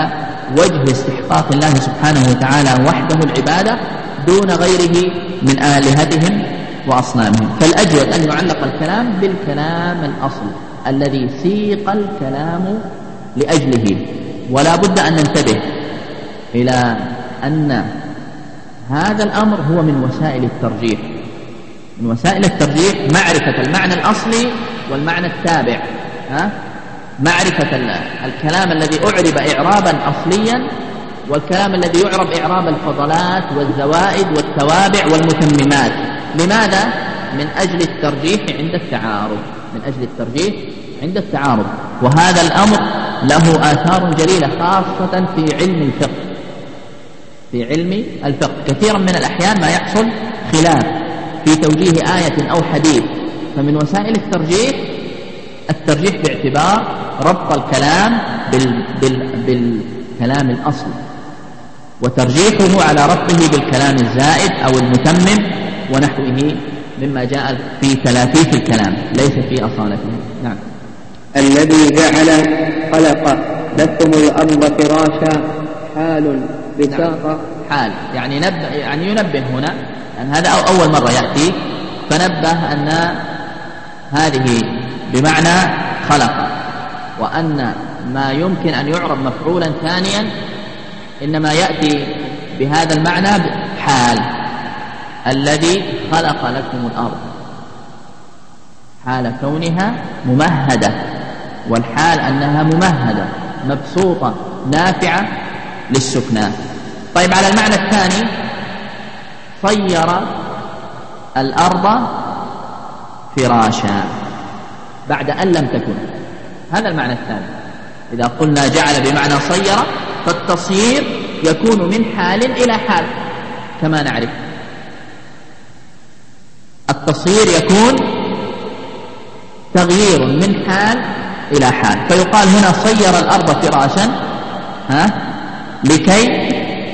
وجه استحقاق الله سبحانه وتعالى وحده العبادة دون غيره من آلهتهم وأصنامهم. فالأجود أن يعلق الكلام بالكلام الأصل الذي سيق الكلام لأجله. ولا بد أن ننتبه إلى أن هذا الأمر هو من وسائل الترجيح. من وسائل الترجيح معرفة المعنى الأصلي والمعنى التابع، ها؟ معرفة الكلام الذي أعرب إعرابا أصليا والكلام الذي يعرب إعراب الفضلات والزوائد والتوابع والمتممات. لماذا؟ من أجل الترجيح عند التعارض، من أجل الترجيح عند التعارض. وهذا الأمر له آثار جليلة خاصة في علم الفقه. في علم الفقه كثيرا من الأحيان ما يحصل خلاف في توجيه آية أو حديث، فمن وسائل الترجيح الترجيح باعتبار ربط الكلام بال... بال... بالكلام الأصلي، وترجيحه على ربطه بالكلام الزائد أو المتمم ونحوه مما جاء في تلافيف الكلام ليس في أصالته. نعم. الذي جعل خلق لكم الأرض فراشا حال بساطة. نعم. حال يعني نبه، يعني ينبه هنا أن هذا أول مرة يأتي، فنبه أن هذه بمعنى خلق، وأن ما يمكن أن يعرب مفعولا ثانيا إنما يأتي بهذا المعنى حال. الذي خلق لكم الأرض حال كونها ممهدة، والحال أنها ممهدة مبسوطة نافعة للسكنى. طيب على المعنى الثاني صير الأرض فراشا بعد أن لم تكن، هذا المعنى الثاني. إذا قلنا جعل بمعنى صير فالتصيير يكون من حال إلى حال كما نعرف. التصيير يكون تغيير من حال إلى حال، فيقال هنا صير الأرض فراشا ها لكي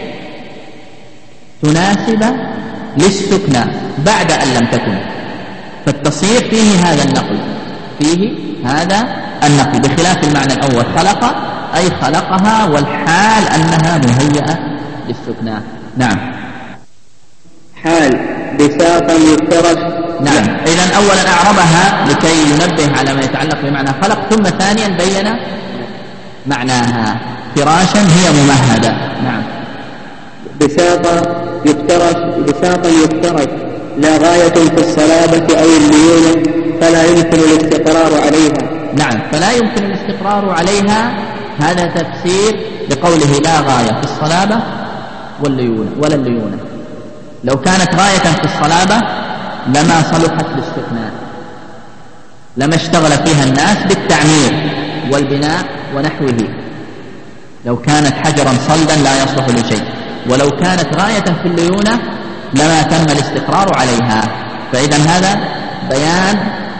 تناسب للسكنى بعد أن لم تكن. فالتصير فيه هذا النقل، فيه هذا النقل بخلاف المعنى الأول خلق أي خلقها والحال أنها مهيئة للسكنى. نعم. حال بساطا يفترش. نعم. إذن أولا أعربها لكي ينبه على ما يتعلق بمعنى خلق، ثم ثانيا بين معناها فراشا هي ممهدة. نعم. بساطا يفترش بساطا يفترش لا غاية في الصلابة أو الليونة فلا يمكن الاستقرار عليها. نعم. فلا يمكن الاستقرار عليها، هذا تفسير لقوله لا غاية في الصلابة والليونة ولا الليونة. لو كانت غاية في الصلابة لما صلحت للسكنى، لما اشتغل فيها الناس بالتعمير والبناء ونحوه، لو كانت حجرا صلدا لا يصلح لشيء. ولو كانت غاية في الليونة لما تم الاستقرار عليها. فإذا هذا بيان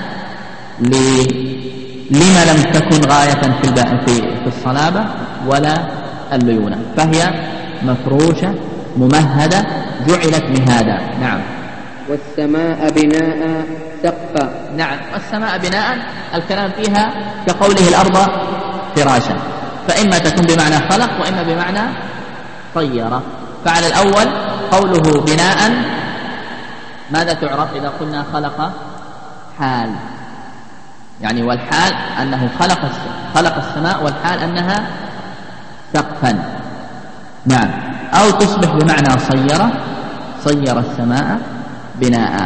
لما لم تكن غاية في الصلابة ولا الليونة، فهي مفروشة ممهدة جعلت مهادا. نعم. والسماء بناء سقفا. نعم. والسماء بناء الكلام فيها كقوله الأرض فراشا، فإما تكون بمعنى خلق وإما بمعنى طيرة. فعلى الأول قوله بناء ماذا تعرف إذا قلنا خلق؟ حال، يعني والحال أنه خلق خلق السماء والحال أنها سقفا. نعم. أو تصبح بمعنى صير، صير السماء بناء.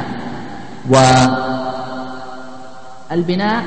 والبناء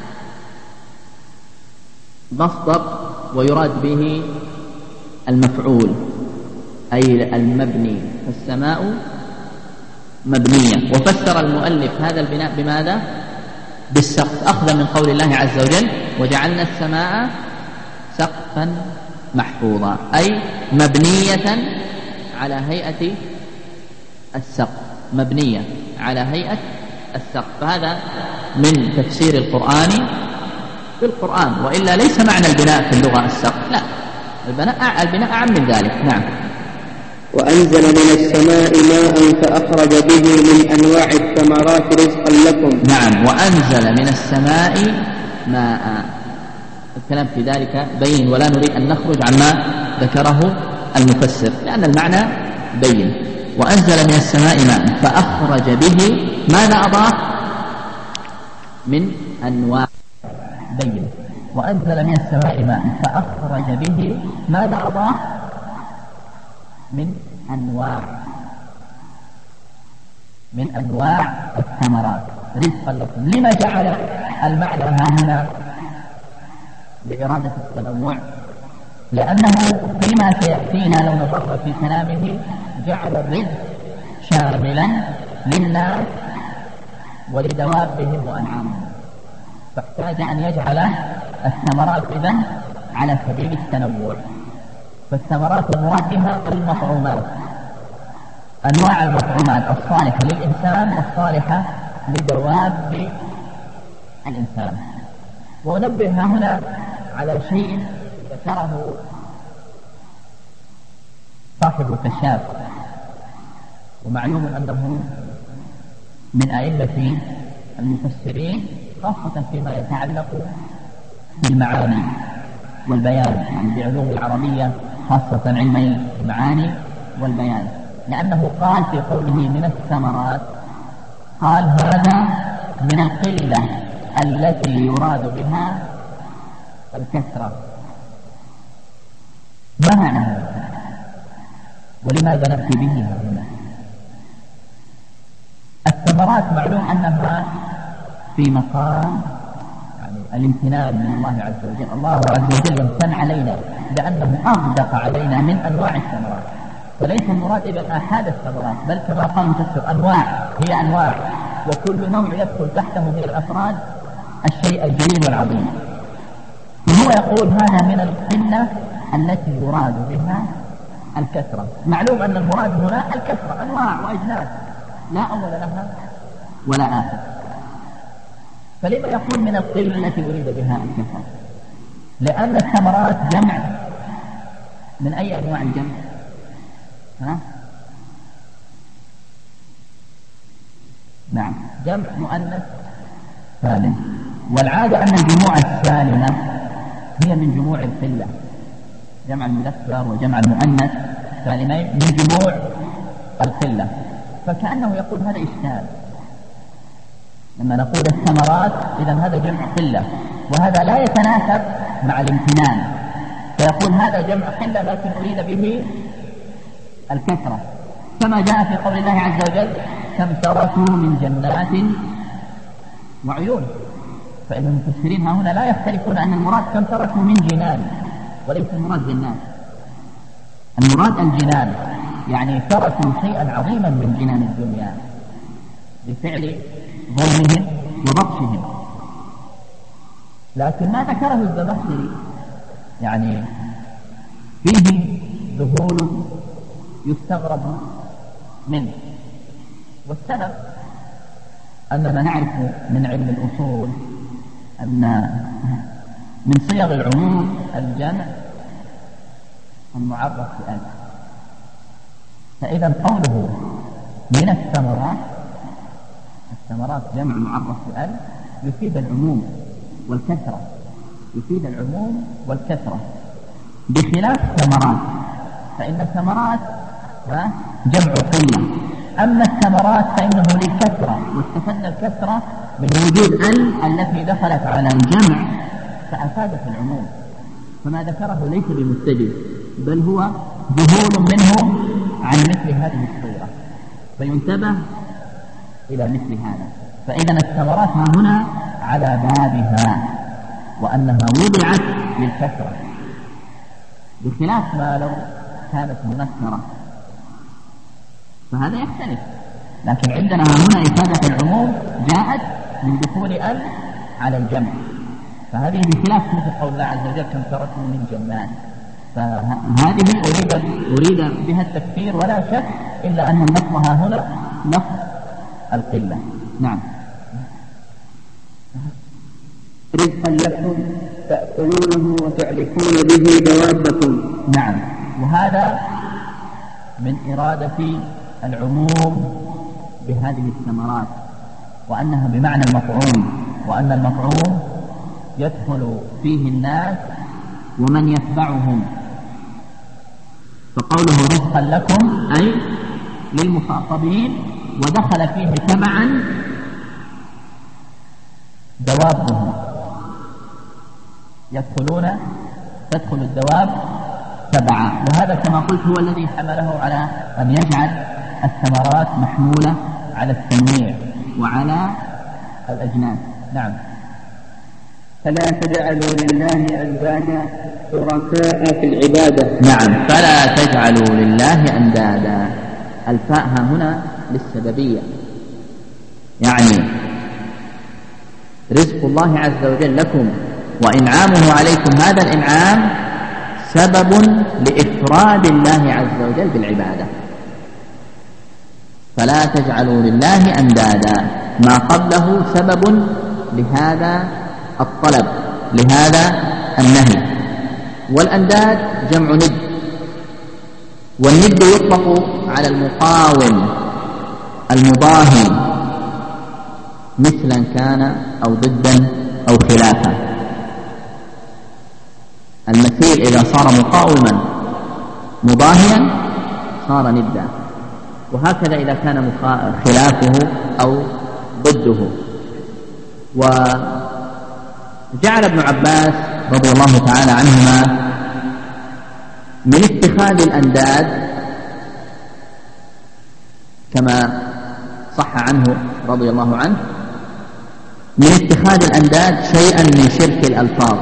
مصدر ويراد به المفعول أي المبني، فالسماء مبنية. وفسر المؤلف هذا البناء بماذا؟ بالسقف، أخذ من قول الله عز وجل وجعلنا السماء سقفا محفوظا، أي مبنية على هيئة السقف، مبنية على هيئة السقف. فهذا من تفسير القرآن بالقرآن، وإلا ليس معنى البناء في اللغة السقف، لا، البناء البناء أعم من ذلك. نعم. وأنزل من السماء ماء فأخرج به من أنواع الثمرات رزقا لكم. نعم. وأنزل من السماء ماء، الكلام في ذلك بين، ولا نريد أن نخرج عما ذكره المفسر لأن المعنى بين. وأنزل من السماء ماء فأخرج به ماذا أضاف من أنواع بين. وأنزل من السماء ماء فأخرج به ماذا أضاف من أنواع من أنواع الثمرات رزقا لكم. لما جعل المعنى هنا لإرادة التنوع؟ لأنه فيما سيأتينا لو نظر في كلامه جعل الرزق شاملا للناس ولدوابهم وأنعامهم، فاحتاج أن يجعل الثمرات إذن على سبيل التنوع. فالثمرات المراد بها المطعومات، أنواع المطعومات الصالحة للإنسان والصالحة لدواب الإنسان. ونبه هنا على شيء ذكره صاحب الكشاف، ومعلوم أنه من أئمة المفسرين خاصة فيما يتعلق بالمعاني والبيان، يعني بعلوم العربية خاصة علمي المعاني والبيان، لأنه قال في قوله من الثمرات قال هذا من القلة التي يراد بها الكثرة. ما معنى هذا؟ ولماذا نأتي به هنا؟ الثمرات معلوم أنها في مقام يعني الامتنان من الله عز وجل. الله عز وجل يمتن علينا بأنه أغدق علينا من أنواع الثمرات، فليس المراد إذن آحاد الثمرات، بل كما قال المفسر أنواع، هي أنواع، وكل نوع يدخل تحته من الأفراد الشيء الجليل والعظيم. فهو يقول هذا من القلة التي يراد بها الكثرة. معلوم أن المراد هنا الكثرة، أنواع وأجناس لا أول لها ولا آخر. فلما يقول من القلة التي أريد بها الكثرة؟ لأن الثمرات جمع من أي أنواع الجمع؟ ها؟ نعم، جمع مؤنث سالم، والعادة أن الجموع السالمة هي من جموع القلة، جمع المذكر وجمع المؤنث سالمين من جموع القلة. فكأنه يقول هذا إشكال، لما نقول الثمرات إذن هذا جمع قلة، وهذا لا يتناسب مع الامتنان، فيقول هذا جمع قلة لكن أريد به الكثرة، كما جاء في قول الله عز وجل كم تركوا من جنات وعيون. فإن المفسرين هنا لا يختلفون أن المراد كم تركوا من جنان، وليس المراد جنات، المراد الجنان، يعني تركوا شيئا عظيما من جنان الدنيا بفعل ظلمهم وبطشهم. لكن ما ذكره الزمخشري يعني فيه ذهول يستغرب منه، والسبب أننا نعرف من علم الأصول أن من صيغ العموم الجمع المعرف بألف، فإذا قوله من الثمرات، الثمرات جمع معرف بألف يفيد العموم والكثرة، يفيد العموم والكثرة، بخلاف الثمرات، فإن الثمرات جمع قلة، أما الثمرات فإنه للكثرة، واستفدنا الكثرة من وجود ال التي دخلت على الجمع فأفادت العموم، فما ذكره ليس بمستجد، بل هو ذهول منه عن مثل هذه الصورة، فينتبه إلى مثل هذا. فإذا الثمرات ها هنا على بابها، وأنها وضعت للكثرة، بخلاف ما لو كانت منكرة فهذا يختلف. لكن عندنا هنا إفادة العموم جاءت من دخول ال على الجمع، فهذه بخلاف مثل قول الله عز وجل كم تركوا من جنات، فهذه أريد, أريد بها التكفير ولا شك، إلا أن اللفظها هنا لفظ القلة. نعم. رزقا لكم تأكلونه وتعلفون به دوابكم. نعم، وهذا من إرادة العموم بهذه الثمرات، وأنها بمعنى المطعوم، وأن المطعوم يدخل فيه الناس ومن يتبعهم، فقوله رزقا لكم أي للمخاطبين، ودخل فيه تبعا دوابهم، يدخلون تدخل الدواب تبعا. وهذا كما قلت هو الذي حمله على أن يجعل الثمرات محمولة على التنويع وعلى الأجناس. نعم. فلا تجعلوا لله أندادا شركاء في العبادة. نعم، فلا تجعلوا لله أندادا. الفاء هنا للسببية، يعني رزق الله عز وجل لكم وإنعامه عليكم، هذا الإنعام سبب لإفراد الله عز وجل بالعبادة. فلا تجعلوا لله أندادا، ما قبله سبب لهذا الطلب، لهذا النهي. والأنداد جمع ند، والند يطلق على المقاوم المضاهي مثلا كان أو ضدا أو خلافا. المثيل إذا صار مقاوما مضاهيا صار ندا، وهكذا إذا كان خلافه أو ضده. وجعل ابن عباس رضي الله تعالى عنهما من اتخاذ الأنداد كما صح عنه رضي الله عنه، من اتخاذ الأنداد شيئا من شرك الألفاظ،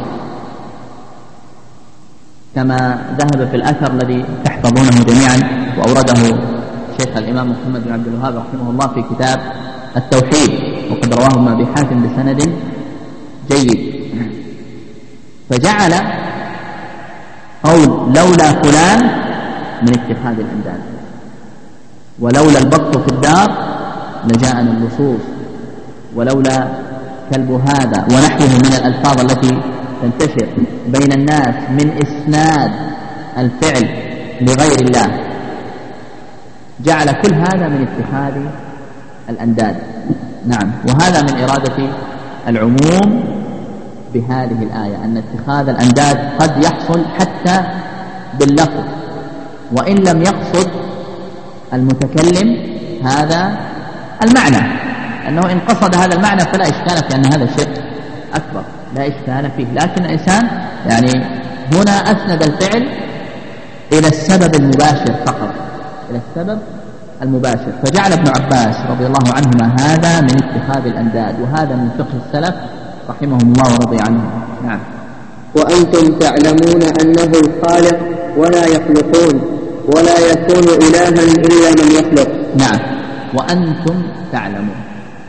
كما ذهب في الأثر الذي تحفظونه جميعا وأورده شيخ الإمام محمد بن عبد الوهاب رحمه الله في كتاب التوحيد، وقد رواه ابن أبي حاتم بسند جيد. فجعل قول لولا فلان من اتخاذ الأنداد، ولولا البط في الدار لجاءنا اللصوص، ولولا كلب هذا، ونحوه من الألفاظ التي تنتشر بين الناس من إسناد الفعل لغير الله. جعل كل هذا من اتخاذ الأنداد. نعم، وهذا من إرادة العموم بهذه الآية، أن اتخاذ الأنداد قد يحصل حتى باللفظ، وإن لم يقصد المتكلم هذا المعنى، أنه إن قصد هذا المعنى فلا إشكال في أن هذا شرك أكبر، لا إشكال فيه. لكن الإنسان يعني هنا أسند الفعل إلى السبب المباشر فقط، إلى السبب المباشر. فجعل ابن عباس رضي الله عنهما هذا من اتخاذ الأنداد، وهذا من فقه السلف رحمهم الله ورضي عنهم. نعم. وأنتم تعلمون أنه الخالق ولا يخلقون، ولا يكون إلها إلا من يخلق. نعم، وأنتم تعلمون.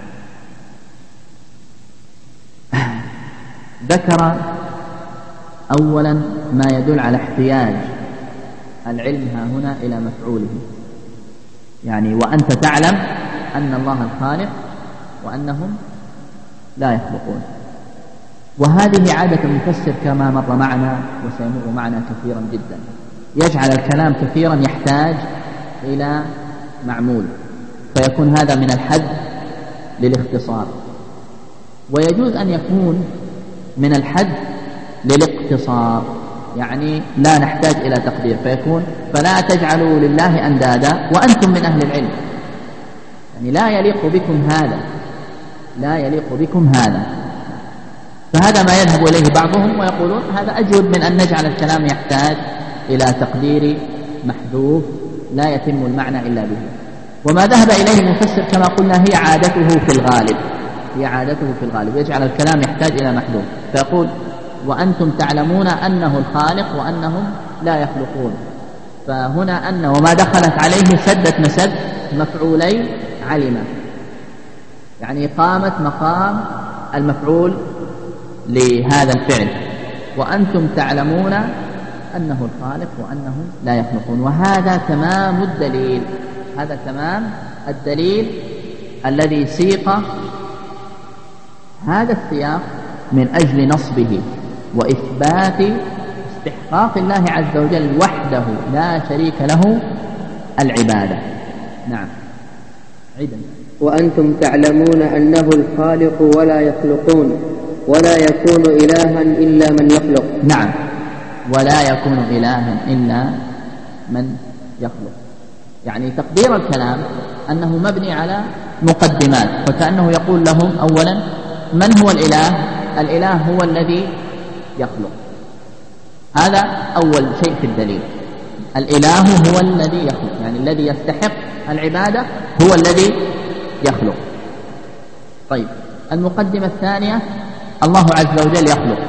ذكر أولا ما يدل على احتياج العلم ها هنا إلى مفعوله، يعني وأنت تعلم أن الله الخالق وأنهم لا يخلقون. وهذه عادة المفسر كما مر معنا وسيمر معنا كثيرا جدا، يجعل الكلام كثيرا يحتاج إلى معمول، فيكون هذا من الحد للاختصار، ويجوز أن يكون من الحد للاقتصار، يعني لا نحتاج إلى تقدير، فيكون فلا تجعلوا لله أندادا وأنتم من أهل العلم، يعني لا يليق بكم هذا، لا يليق بكم هذا. فهذا ما يذهب إليه بعضهم ويقولون هذا أجود من أن نجعل الكلام يحتاج إلى تقدير محذوف لا يتم المعنى إلا به. وما ذهب إليه المفسر كما قلنا هي عادته في الغالب، هي عادته في الغالب يجعل الكلام يحتاج إلى محذوف، فيقول وأنتم تعلمون أنه الخالق وأنهم لا يخلقون. فهنا أن وما دخلت عليه سدت مسد مفعولي علم، يعني قامت مقام المفعول لهذا الفعل، وأنتم تعلمون أنه الخالق وأنهم لا يخلقون. وهذا تمام الدليل، هذا تمام الدليل الذي سيق هذا السياق من أجل نصبه وإثبات استحقاق الله عز وجل وحده لا شريك له العبادة. نعم. عيدا. وأنتم تعلمون أنه الخالق ولا يخلقون، ولا يكون إلها إلا من يخلق. نعم، ولا يكون إلها إلا من يخلق، يعني تقدير الكلام أنه مبني على مقدمات، فكأنه يقول لهم أولا من هو الإله؟ الإله هو الذي يخلق، هذا أول شيء في الدليل. الإله هو الذي يخلق، يعني الذي يستحق العبادة هو الذي يخلق. طيب، المقدمة الثانية الله عز وجل يخلق،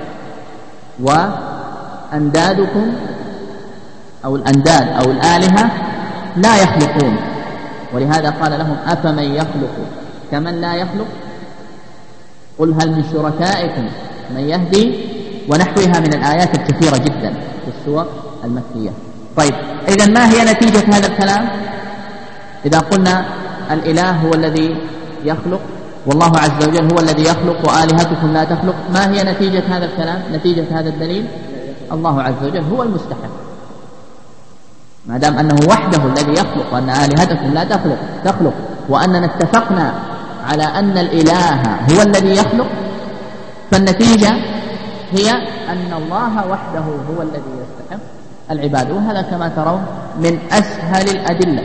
وأندادكم أو الأنداد أو الآلهة لا يخلقون، ولهذا قال لهم أفمن يخلق كمن لا يخلق قل هل من شركائكم من يهدي، ونحوها من الآيات الكثيرة جدا في السور المكية. طيب، إذن ما هي نتيجة هذا الكلام؟ إذا قلنا الإله هو الذي يخلق والله عز وجل هو الذي يخلق وآلهتكم لا تخلق، ما هي نتيجة هذا الكلام؟ نتيجة هذا الدليل الله عز وجل هو المستحق، ما دام أنه وحده الذي يخلق وأن آلهتكم لا تخلق تخلق وأننا اتفقنا على أن الإله هو الذي يخلق، فالنتيجة هي أن الله وحده هو الذي يستحق العبادة. وهذا كما ترون من أسهل الأدلة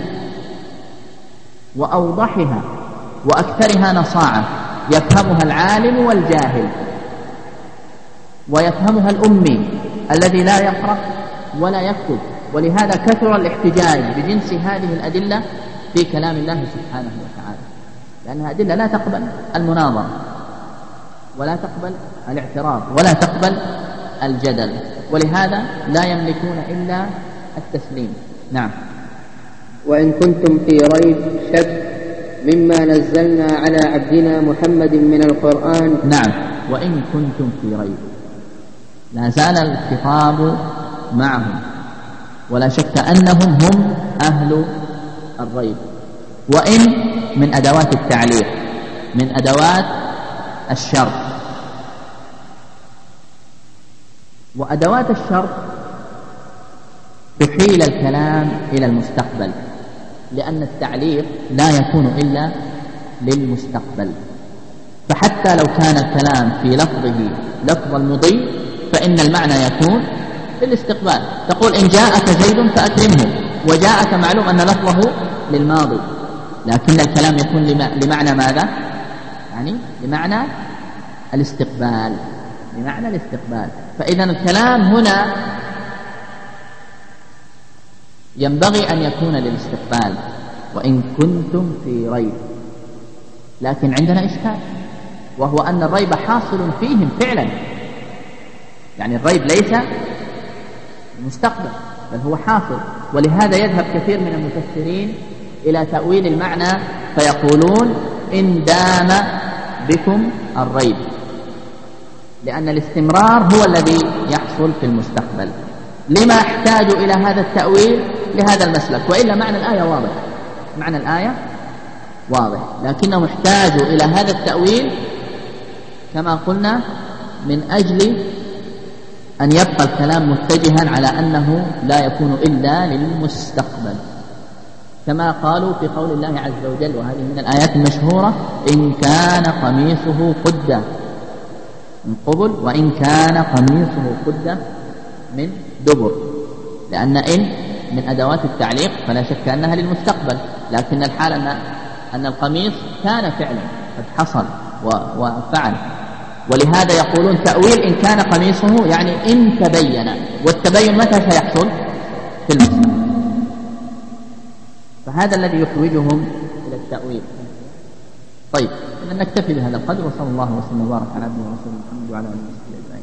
وأوضحها وأكثرها نصاعة، يفهمها العالم والجاهل، ويفهمها الأمي الذي لا يقرأ ولا يكتب. ولهذا كثر الاحتجاج بجنس هذه الأدلة في كلام الله سبحانه وتعالى، لأنها أدلة لا تقبل المناظرة ولا تقبل الاعتراض ولا تقبل الجدل، ولهذا لا يملكون إلا التسليم. نعم. وإن كنتم في ريب شك مما نزلنا على عبدنا محمد من القرآن. نعم، وإن كنتم في ريب، لا زال الخطاب معهم، ولا شك أنهم هم أهل الريب. وإن من أدوات التعليق، من أدوات الشرط، وأدوات الشرط تحيل الكلام إلى المستقبل، لأن التعليق لا يكون إلا للمستقبل، فحتى لو كان الكلام في لفظه لفظ المضي فإن المعنى يكون للاستقبال. تقول إن جاءك زيد فأكرمه، وجاءك معلوم أن لفظه للماضي، لكن الكلام يكون لمعنى ماذا؟ يعني لمعنى الاستقبال، بمعنى الاستقبال. فإذا الكلام هنا ينبغي أن يكون للاستقبال، وإن كنتم في ريب. لكن عندنا إشكال، وهو أن الريب حاصل فيهم فعلا، يعني الريب ليس المستقبل بل هو حاصل. ولهذا يذهب كثير من المفسرين إلى تأويل المعنى فيقولون إن دام بكم الريب، لأن الاستمرار هو الذي يحصل في المستقبل. لما احتاجوا إلى هذا التأويل لهذا المسلك؟ وإلا معنى الآية واضح، معنى الآية واضح، لكنهم احتاجوا إلى هذا التأويل كما قلنا من أجل أن يبقى الكلام متجها على أنه لا يكون إلا للمستقبل، كما قالوا في قول الله عز وجل، وهذه من الآيات المشهورة: إن كان قميصه قد من قبل وإن كان قميصه قد من دبر. لأن إن من أدوات التعليق فلا شك أنها للمستقبل، لكن الحال أن, أن القميص كان فعلا قد حصل وفعل، ولهذا يقولون تأويل إن كان قميصه يعني إن تبين، والتبين متى سيحصل؟ في المستقبل. فهذا الذي يحوجهم إلى التأويل. طيب، إذن نكتفي بهذا القدر، وصلى الله وسلم وبارك على عبده ورسوله محمد وعلى آله وصحبه أجمعين.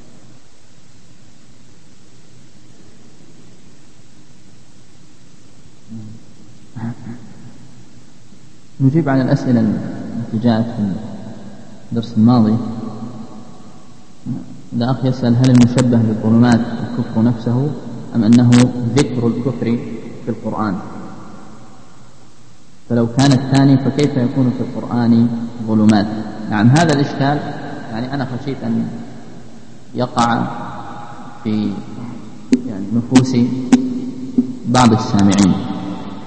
نجيب عن الأسئلة التي جاءت في الدرس الماضي. الأخ يسأل: هل المشبه بالظلمات الكفر نفسه أم أنه ذكر الكفر في القرآن؟ فلو كان الثاني فكيف يكون في القرآن ظلمات؟ نعم، هذا الإشكال يعني أنا خشيت أن يقع في يعني نفوس بعض السامعين،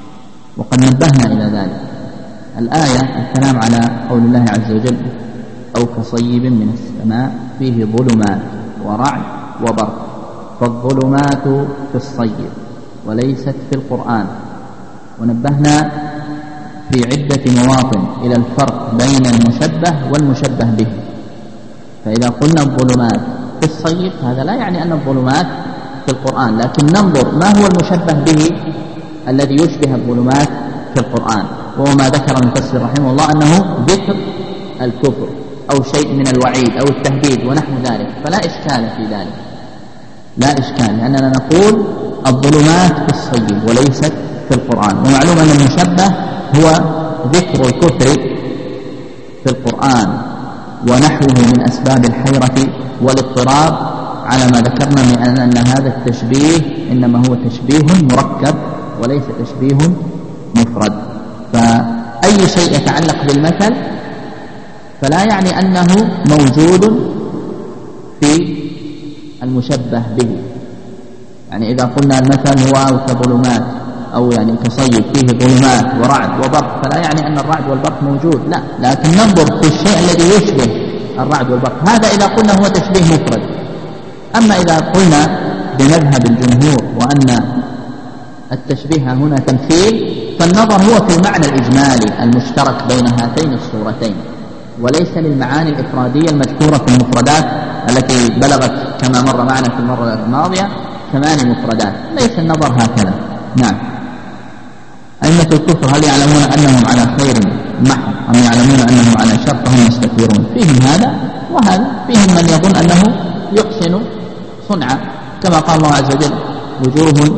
وقد نبهنا إلى ذلك. الآية الكلام على قول الله عز وجل: أو كصيب من السماء فيه ظلمات ورعد وبرق. فالظلمات في الصيب وليست في القرآن. ونبهنا في عدة مواطن إلى الفرق بين المشبه والمشبه به. فإذا قلنا الظلمات في الصيب هذا لا يعني أن الظلمات في القرآن، لكن ننظر ما هو المشبه به الذي يشبه الظلمات في القرآن، وهو ما ذكر المفسر رحمه الله أنه ذكر الكفر أو شيء من الوعيد أو التهديد ونحو ذلك، فلا إشكال في ذلك، لا إشكال، لأننا نقول الظلمات في الصيب وليست في القرآن. ومعلوم أن المشبه هو ذكر الكفر في القرآن ونحوه من أسباب الحيرة والاضطراب، على ما ذكرنا من أن, أن هذا التشبيه إنما هو تشبيه مركب وليس تشبيه مفرد. فأي شيء يتعلق بالمثل فلا يعني أنه موجود في المشبه به. يعني إذا قلنا المثل هو كظلمات أو يعني كصيب فيه ظلمات ورعد وبرق، فلا يعني أن الرعد والبرق موجود، لا، لكن ننظر في الشيء الذي يشبه الرعد والبرق، هذا إذا قلنا هو تشبيه مفرد. أما إذا قلنا بمذهب الجمهور وأن التشبيه هنا تمثيل، فالنظر هو في المعنى الإجمالي المشترك بين هاتين الصورتين، وليس للمعاني الإفرادية المذكورة في المفردات التي بلغت كما مر معنا في المرة الماضية ثمان مفردات، ليس النظر هكذا. نعم. أئمة الكفر هل يعلمون أنهم على خير محض أم يعلمون أنهم على شر فهم يستكبرون؟ فيهم هذا وهذا، فيهم من يظن أنه يحسن صنعا، كما قال الله عز وجل وجوه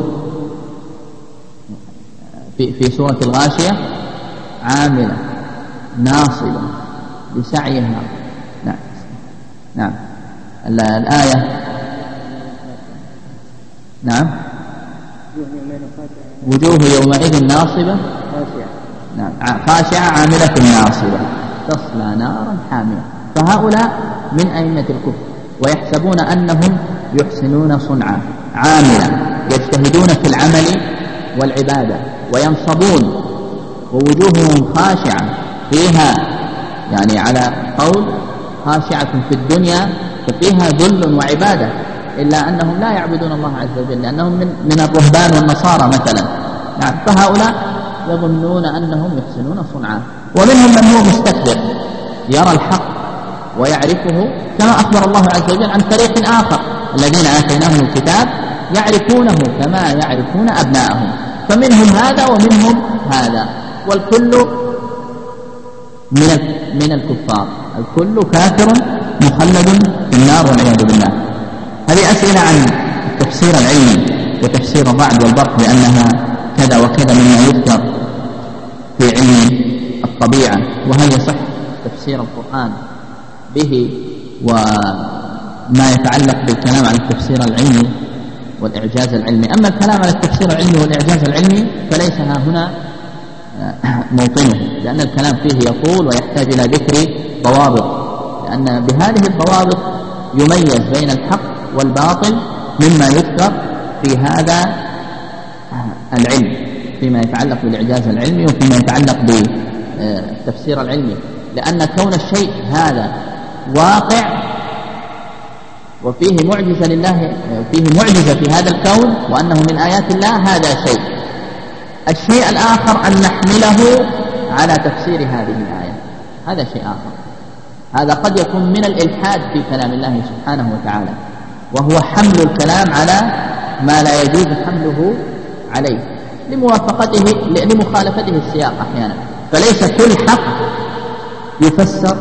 في, في سورة الغاشية عاملة ناصبة لسعيها. نعم نعم الآية. نعم وجوه يومئذ ناصبة نعم خاشعة عاملة ناصبة تصلى نارا حامية. فهؤلاء من أئمة الكفر ويحسبون أنهم يحسنون صنعا، عاملا يجتهدون في العمل والعبادة وينصبون، ووجوههم خاشعة فيها يعني على قول خاشعة في الدنيا ففيها ذل وعبادة، إلا أنهم لا يعبدون الله عز وجل لأنهم من, من الرهبان والنصارى مثلا. نعم. فهؤلاء يظنون أنهم يحسنون صنعا. ومنهم من هو مستكبر يرى الحق ويعرفه كما أخبر الله عز وجل عن طريق آخر، الذين آتيناهم الكتاب يعرفونه كما يعرفون أبناءهم. فمنهم هذا ومنهم هذا، والكل من من الكفار، الكل كافر مخلد في النار والعياذ بالله. هذه أسئلة عن التفسير العلمي وتفسير الرعد والبرق بأنها كذا وكذا مما يذكر في علم الطبيعة، وهل يصح تفسير القرآن به وما يتعلق بالكلام عن التفسير العلمي والإعجاز العلمي. أما الكلام عن التفسير العلمي والإعجاز العلمي فليس ها هنا موطنه، لأن الكلام فيه يطول ويحتاج إلى ذكر ضوابط، لأن بهذه الضوابط يميز بين الحق والباطل مما يذكر في هذا العلم، فيما يتعلق بالإعجاز العلمي وفيما يتعلق بالتفسير العلمي. لأن كون الشيء هذا واقع وفيه معجزة لله، فيه معجزة في هذا الكون وأنه من آيات الله، هذا شيء. الشيء الآخر أن نحمله على تفسير هذه الآية، هذا شيء آخر. هذا قد يكون من الإلحاد في كلام الله سبحانه وتعالى، وهو حمل الكلام على ما لا يجوز حمله عليه لموافقته لمخالفته السياق أحيانا. فليس كل حق يفسر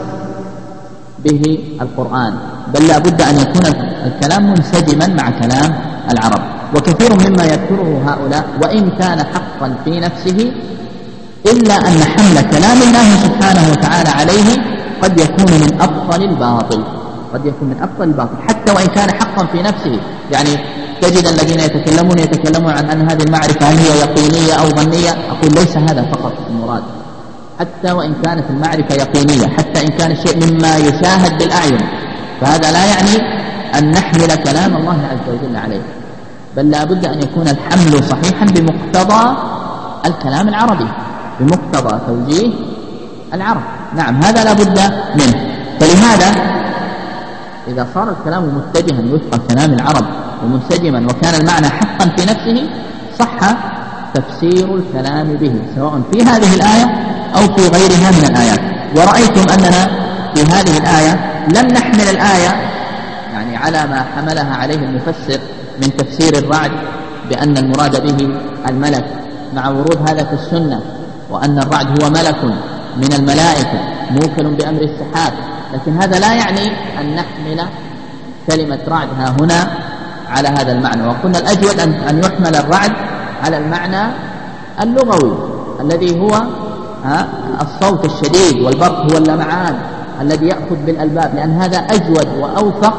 به القرآن، بل لا بد أن يكون الكلام منسجما مع كلام العرب. وكثير مما يذكره هؤلاء وإن كان حقا في نفسه، إلا أن حمل كلام الله سبحانه وتعالى عليه قد يكون من أبطل الباطل، قد يكون من أبطل الباطل حتى وإن كان حقا في نفسه. يعني تجد الذين يتكلمون يتكلمون عن أن هذه المعرفة هل هي يقينية أو ظنية، أقول ليس هذا فقط المراد، حتى وإن كانت المعرفة يقينية، حتى إن كان الشيء مما يشاهد بالأعين، فهذا لا يعني أن نحمل كلام الله عز وجل عليه، بل لا بد أن يكون الحمل صحيحا بمقتضى الكلام العربي، بمقتضى توجيه العرب. نعم، هذا لا بد منه. فلذلك ولهذا إذا صار الكلام متجها وفق كلام العرب ومنسجما وكان المعنى حقا في نفسه صح تفسير الكلام به سواء في هذه الآية أو في غيرها من الآيات. ورأيتم أننا في هذه الآية لم نحمل الآية يعني على ما حملها عليه المفسر من تفسير الرعد بأن المراد به الملك، مع ورود هذا في السنة وأن الرعد هو ملك من الملائكة موكل بأمر السحاب، لكن هذا لا يعني أن نحمل كلمة رعد ها هنا على هذا المعنى. وقلنا الأجود أن يحمل الرعد على المعنى اللغوي الذي هو الصوت الشديد، والبرق هو اللمعان الذي يأخذ بالألباب، لأن هذا أجود وأوفق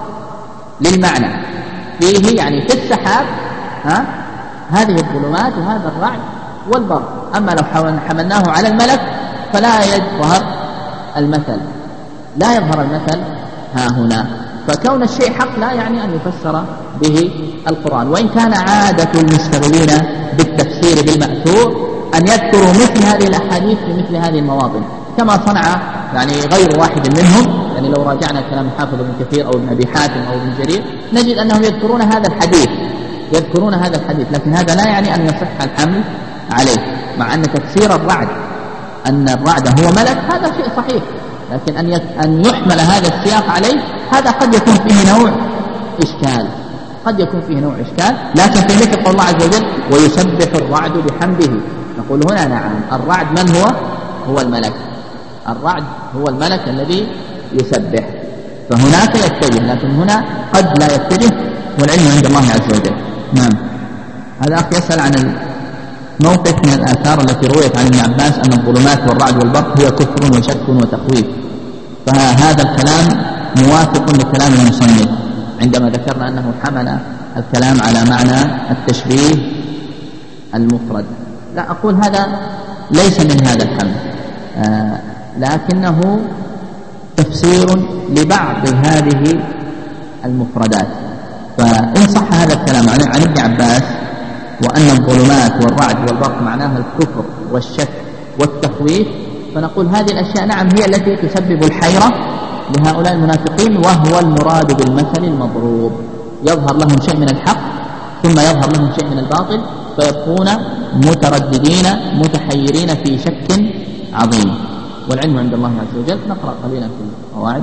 للمعنى فيه، يعني في السحاب ها هذه الظلمات وهذا الرعد والبرق. أما لو حملناه على الملك فلا يظهر المثل لا يظهر المثل ها هنا. فكون الشيء حق لا يعني أن يفسر به القرآن، وإن كان عادة المشتغلين بالتفسير بالمأثور أن يذكروا مثل هذه الأحاديث في مثل هذه المواطن، كما صنع يعني غير واحد منهم. يعني لو راجعنا كلام حافظ ابن كثير أو ابن أبي حاتم أو ابن جرير نجد أنهم يذكرون هذا الحديث يذكرون هذا الحديث لكن هذا لا يعني أن يصح الحمل عليه، مع أن تفسير الرعد أن الرعد هو ملك هذا شيء صحيح، لكن أن أن يحمل هذا السياق عليه هذا قد يكون فيه نوع إشكال قد يكون فيه نوع إشكال لكن في مثل قول الله عز وجل ويسبح الرعد بحمده، نقول هنا نعم الرعد من هو؟ هو الملك، الرعد هو الملك الذي يسبح، فهناك يتجه لكن هنا قد لا يتجه، والعلم عند الله عز وجل. نعم. هذا أخ يسأل عن موقف من الآثار التي رويت عن ابن عباس أن الظلمات والرعد والبرق هي كفر وشك وتخويف، فهذا الكلام موافق لكلام المصنف عندما ذكرنا أنه حمل الكلام على معنى التشبيه المفرد. لا أقول هذا ليس من هذا الحمل، آه لكنه تفسير لبعض هذه المفردات. فإن صح هذا الكلام عن ابن عباس وأن الظلمات والرعد والبرق معناها الكفر والشك والتخويف، فنقول هذه الأشياء نعم هي التي تسبب الحيرة لهؤلاء المنافقين، وهو المراد بالمثل المضروب، يظهر لهم شيء من الحق ثم يظهر لهم شيء من الباطل فيبقون مترددين متحيرين في شك عظيم، والعلم عند الله عز وجل. نقرأ قليلا في القواعد.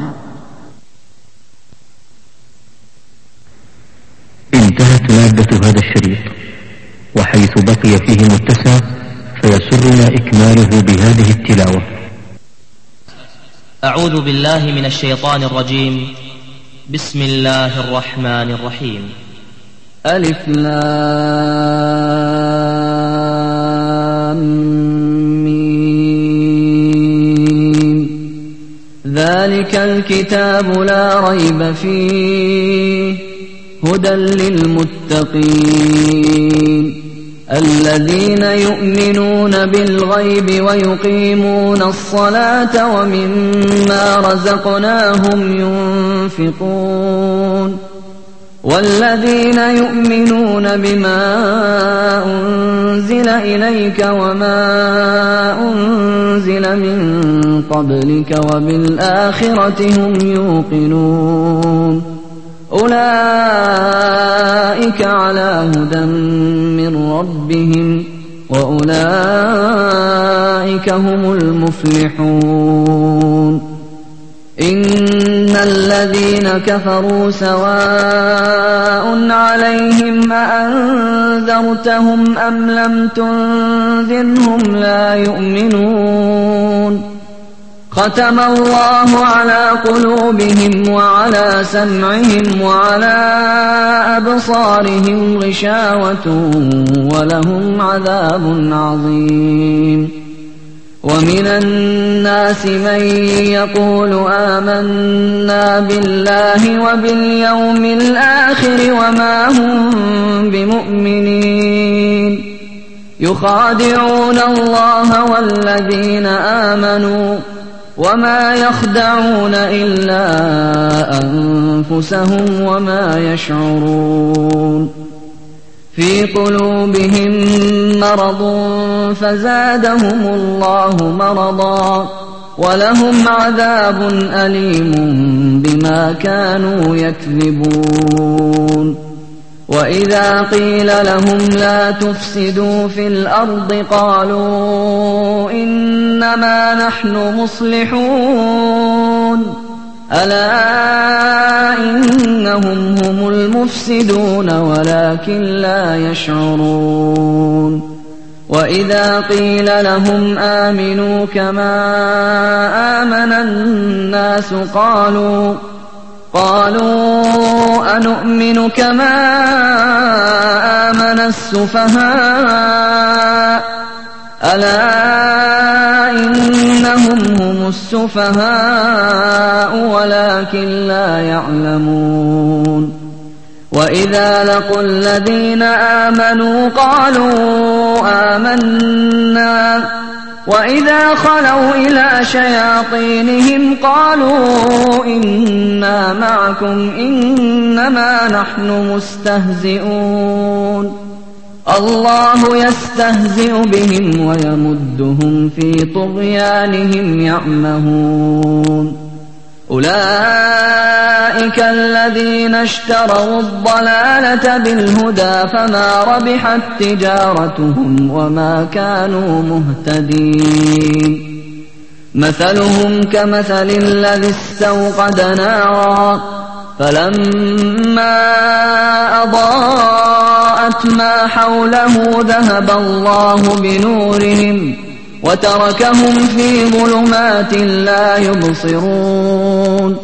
انتهت مادة هذا الشريط، وحيث بقي فيه متسع فيسرنا إكماله بهذه التلاوة. أعوذ بالله من الشيطان الرجيم. بسم الله الرحمن الرحيم. ألف لام ميم. ذلك الكتاب لا ريب فيه هدى للمتقين الذين يؤمنون بالغيب ويقيمون الصلاة ومما رزقناهم ينفقون والذين يؤمنون بما أنزل إليك وما أنزل من قبلك وبالآخرة هم يوقنون أولئك على هدى من ربهم وأولئك هم المفلحون. إن الذين كفروا سواء عليهم أأنذرتهم أم لم تنذرهم لا يؤمنون. ختم الله على قلوبهم وعلى سمعهم وعلى أبصارهم غشاوة ولهم عذاب عظيم. ومن الناس من يقول آمنا بالله وباليوم الآخر وما هم بمؤمنين يخادعون الله والذين آمنوا وما يخدعون إلا أنفسهم وما يشعرون. في قلوبهم مرض فزادهم الله مرضا ولهم عذاب أليم بما كانوا يكذبون. وإذا قيل لهم لا تفسدوا في الأرض قالوا إنما نحن مصلحون ألا إنهم هم المفسدون ولكن لا يشعرون. وإذا قيل لهم آمنوا كما آمن الناس قالوا قالوا أنؤمن كما آمن السفهاء ألا إنهم هم السفهاء ولكن لا يعلمون. وإذا لقوا الذين آمنوا قالوا آمنا وإذا خلوا إلى شياطينهم قالوا إنا معكم إنما نحن مستهزئون الله يستهزئ بهم ويمدهم في طغيانهم يعمهون. أولئك الذين اشتروا الضلالة بالهدى فما ربحت تجارتهم وما كانوا مهتدين. مثلهم كمثل الذي استوقد نارا فلما أضاءت ما حوله ذهب الله بنورهم وتركهم في ظلمات لا يبصرون.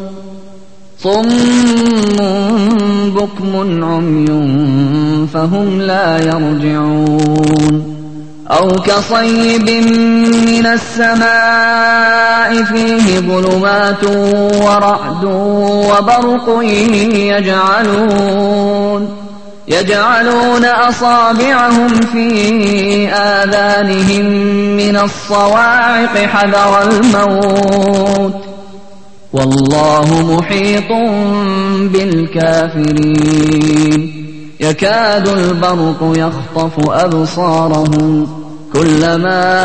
صم بكم عمي فهم لا يرجعون. أو كصيب من السماء فيه ظلمات ورعد وبرق يجعلون يجعلون أصابعهم في آذانهم من الصواعق حذر الموت والله محيط بالكافرين. يكاد البرق يخطف أبصارهم كلما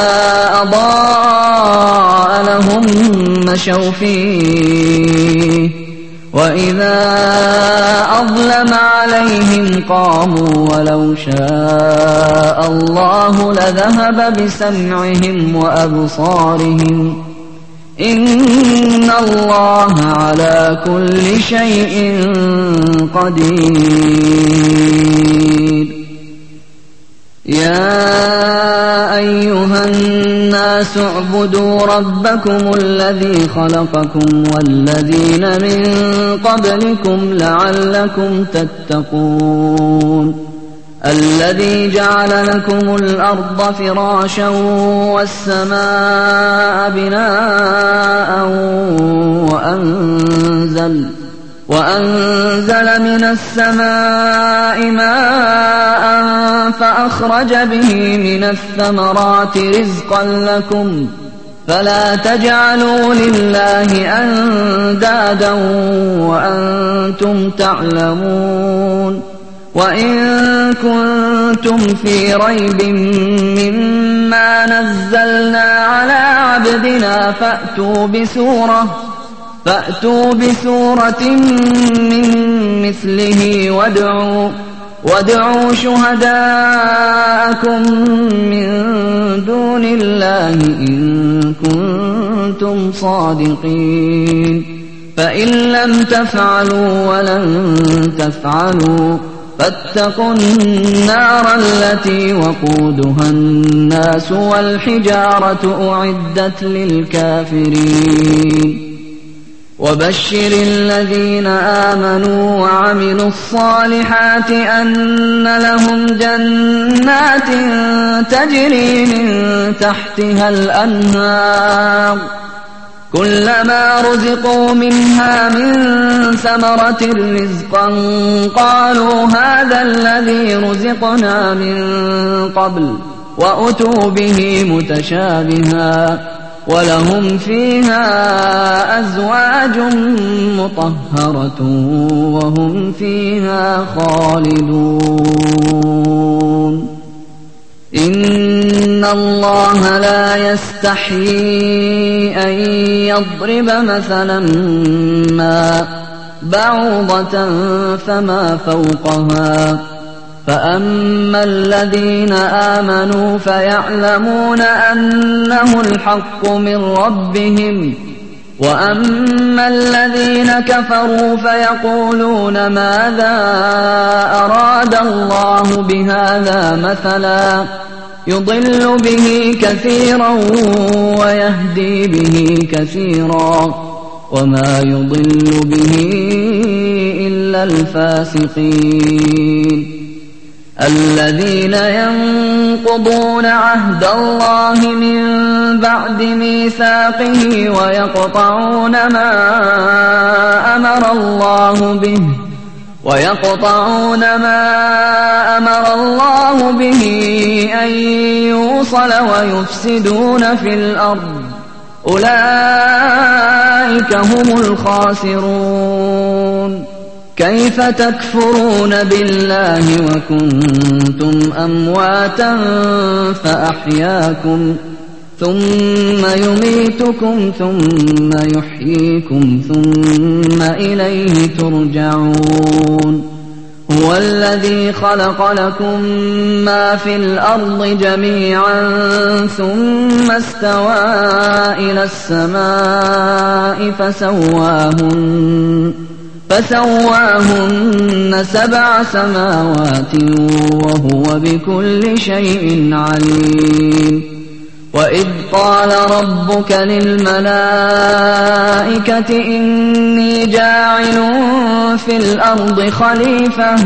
أضاء لهم مشوا فيه وإذا أظلم عليهم قاموا ولو شاء الله لذهب بسمعهم وأبصارهم إن الله على كل شيء قدير. يا أيها الناس اعبدوا ربكم الذي خلقكم والذين من قبلكم لعلكم تتقون. الذي جعل لكم الأرض فراشا والسماء بناء وأنزل وأنزل من السماء ماء فأخرج به من الثمرات رزقا لكم فلا تجعلوا لله أندادا وأنتم تعلمون. وإن كنتم في ريب مما نزلنا على عبدنا فأتوا بسورة فأتوا بسورة من مثله وادعوا وادعوا شهداءكم من دون الله إن كنتم صادقين. فإن لم تفعلوا ولن تفعلوا فاتقوا النار التي وقودها الناس والحجارة أعدت للكافرين. وبشر الذين آمنوا وعملوا الصالحات أن لهم جنات تجري من تحتها الأنهار كلما رزقوا منها من ثمرة رزقا قالوا هذا الذي رزقنا من قبل وأتوا به متشابها ولهم فيها أزواج مطهرة وهم فيها خالدون. إن الله لا يستحيي أن يضرب مثلا ما بعوضة فما فوقها فأما الذين آمنوا فيعلمون أنه الحق من ربهم وأما الذين كفروا فيقولون ماذا أراد الله بهذا مثلا يضل به كثيرا ويهدي به كثيرا وما يضل به إلا الفاسقين الذين ينقضون عهد الله من بعد ميثاقه ويقطعون ما أمر الله به ويقطعون ما أمر الله به أن يوصل ويفسدون في الأرض أولئك هم الخاسرون كيف تكفرون بالله وكنتم أمواتا فأحياكم ثم يميتكم ثم يحييكم ثم إليه ترجعون هو الذي خلق لكم ما في الأرض جميعا ثم استوى إلى السماء فسواهن فسواهن سبع سماوات وهو بكل شيء عليم وإذ قال ربك للملائكة إني جاعل في الأرض خليفة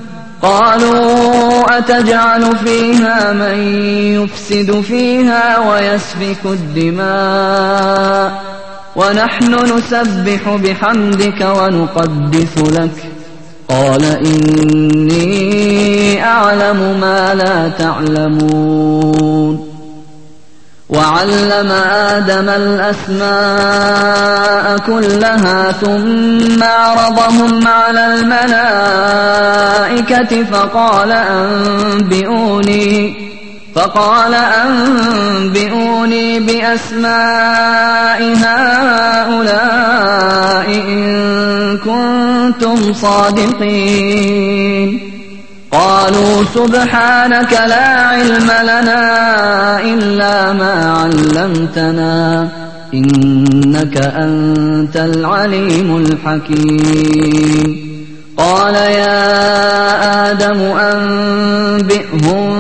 قالوا أتجعل فيها من يفسد فيها ويسفك الدماء ونحن نسبح بحمدك ونقدس لك قال إني أعلم ما لا تعلمون وعلم آدم الأسماء كلها ثم عرضهم على الملائكة فقال أنبئوني فقال أنبئوني بأسماء هؤلاء إن كنتم صادقين قالوا سبحانك لا علم لنا إلا ما علمتنا إنك أنت العليم الحكيم قال يا آدم أنبئهم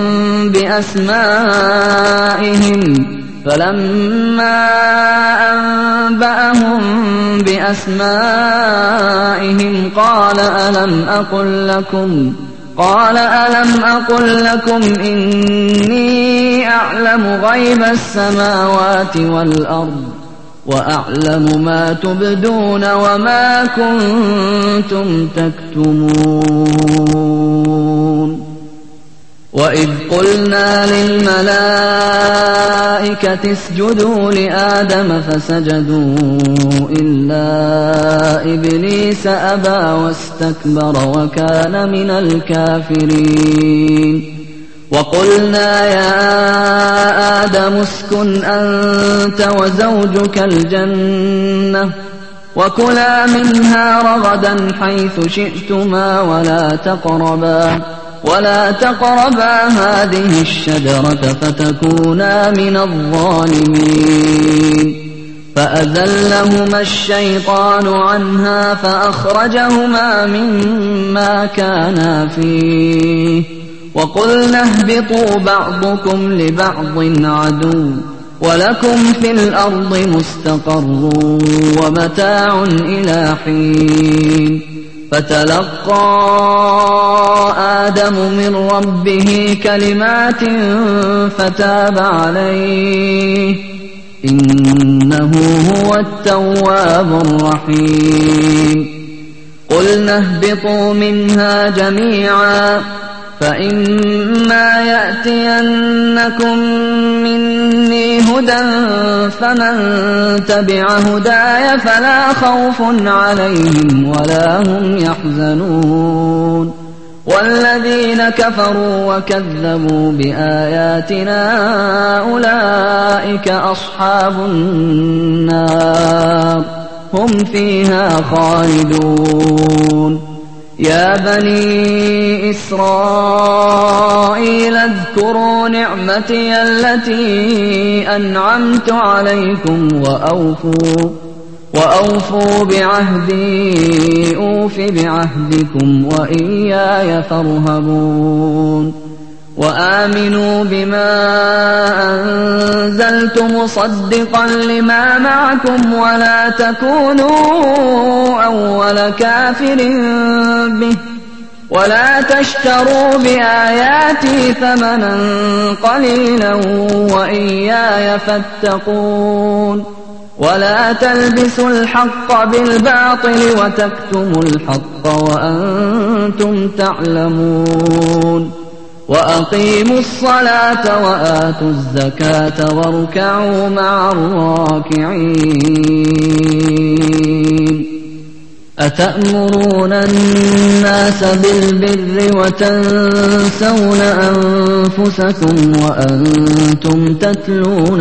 بأسمائهم فلما أنبأهم بأسمائهم قال ألم أقل لكم قال ألم أقل لكم إني أعلم غيب السماوات والأرض وأعلم ما تبدون وما كنتم تكتمون وإذ قلنا للملائكة اسجدوا لآدم فسجدوا إلا إبليس أبى واستكبر وكان من الكافرين وقلنا يا آدم اسكن أنت وزوجك الجنة وكلا منها رغدا حيث شئتما ولا تقربا ولا تقربا هذه الشجرة فتكونا من الظالمين فأذلهما الشيطان عنها فأخرجهما مما كانا فيه وقلنا اهبطوا بعضكم لبعض عدو ولكم في الأرض مستقر ومتاع إلى حين فتلقى آدم من ربه كلمات فتاب عليه إنه هو التواب الرحيم قلنا اهبطوا منها جميعا فإما يأتينكم مني هدى فمن تبع هداي فلا خوف عليهم ولا هم يحزنون والذين كفروا وكذبوا بآياتنا أولئك أصحاب النار هم فيها خالدون. يا بني إسرائيل اذكروا نعمتي التي أنعمت عليكم وأوفوا وأوفوا بعهدي أوف بعهدكم وإياي فارهبون. وآمنوا بما أنزلت مصدقا لما معكم ولا تكونوا أول كافر به ولا تشتروا بآياتي ثمنا قليلا وإياي فاتقون. ولا تلبسوا الحق بالباطل وتكتموا الحق وأنتم تعلمون. وأقيموا الصلاة وآتوا الزكاة واركعوا مع الراكعين. أتأمرون الناس بالبر وتنسون أنفسكم وأنتم تتلون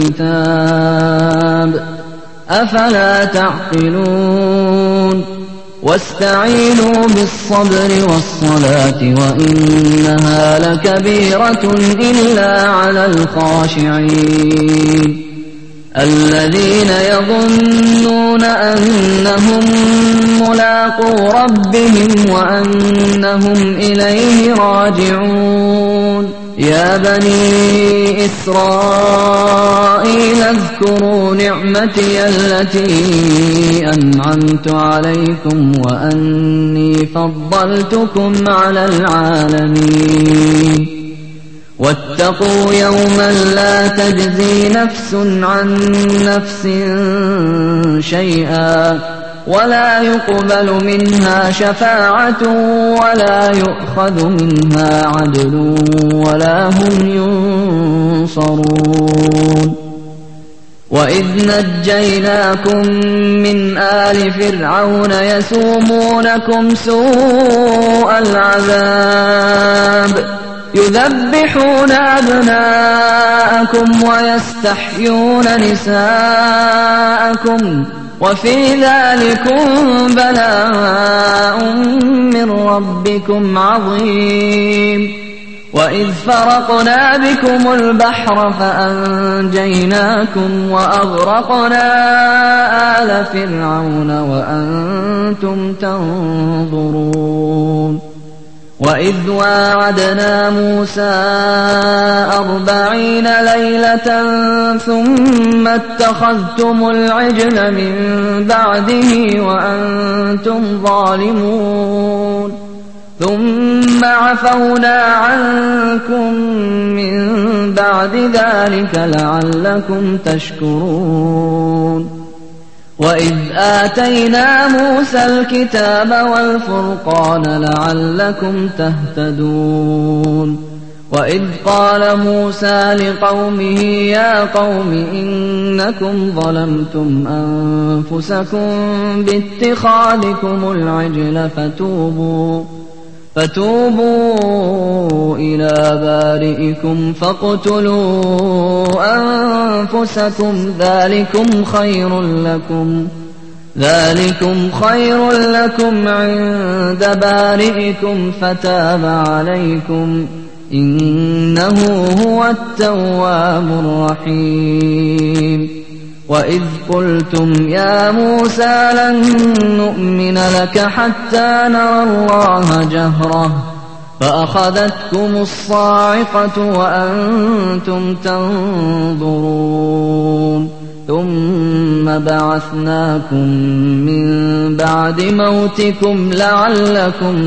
الكتاب أفلا تعقلون. واستعينوا بالصبر والصلاة وإنها لكبيرة إلا على الخاشعين الذين يظنون أنهم ملاقو ربهم وأنهم إليه راجعون. يا بني إسرائيل اذكروا نعمتي التي أنعمت عليكم وأني فضلتكم على العالمين. واتقوا يوما لا تجزي نفس عن نفس شيئا ولا يقبل منها شفاعة ولا يؤخذ منها عدل ولا هم ينصرون. وإذ نجيناكم من آل فرعون يسومونكم سوء العذاب يذبحون أبناءكم ويستحيون نساءكم وفي ذلكم بلاء من ربكم عظيم. وإذ فرقنا بكم البحر فأنجيناكم وأغرقنا آل فرعون وأنتم تنظرون. وإذ واعدنا موسى أربعين ليلة ثم اتخذتم العجل من بعده وأنتم ظالمون ثم عفونا عنكم من بعد ذلك لعلكم تشكرون. وإذ آتينا موسى الكتاب والفرقان لعلكم تهتدون. وإذ قال موسى لقومه يا قوم إنكم ظلمتم أنفسكم باتخاذكم العجل فتوبوا فتوبوا إلى بارئكم فاقتلوا أنفسكم ذلكم خير لكم ذلكم خير لكم عند بارئكم فتاب عليكم إنه هو التواب الرحيم. وإذ قلتم يا موسى لن نؤمن لك حتى نرى الله جهرة فأخذتكم الصاعقة وأنتم تنظرون ثم بعثناكم من بعد موتكم لعلكم